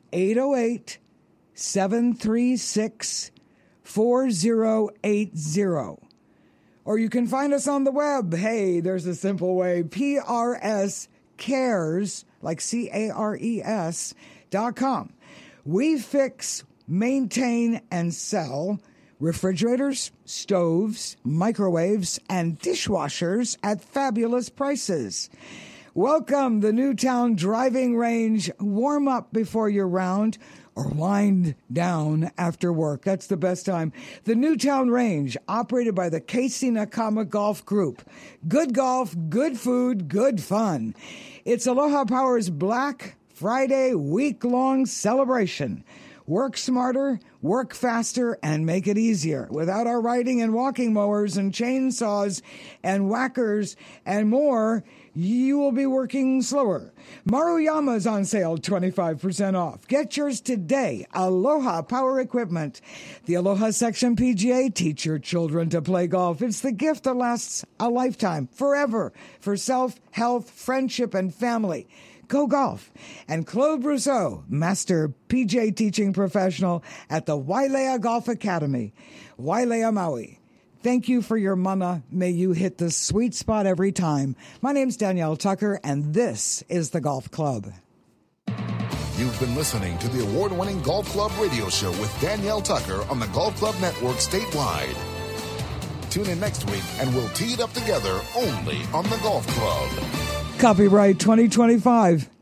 808-736-4080. Or you can find us on the web. Hey, there's a simple way. PRS Cares, like CARES.com. We fix, maintain, and sell refrigerators, stoves, microwaves, and dishwashers at fabulous prices. Welcome the Newtown Driving Range. Warm up before your round or wind down after work. That's the best time. The Newtown Range, operated by the Casey Nakama Golf Group. Good golf, good food, good fun. It's Aloha Power's Black Friday week-long celebration. Work smarter, work faster, and make it easier. Without our riding and walking mowers and chainsaws and whackers and more, you will be working slower. Maruyama is on sale, 25% off. Get yours today. Aloha Power Equipment. The Aloha Section PGA, teach your children to play golf. It's the gift that lasts a lifetime, forever, for self, health, friendship, and family. Go golf. And Claude Brousseau, master PGA teaching professional at the Wailea Golf Academy, Wailea, Maui. Thank you for your mana. May you hit the sweet spot every time. My name's Danielle Tucker, and this is the Golf Club. You've been listening to the award-winning Golf Club radio show with Danielle Tucker on the Golf Club Network statewide. Tune in next week, and we'll tee it up together only on the Golf Club. Copyright 2025.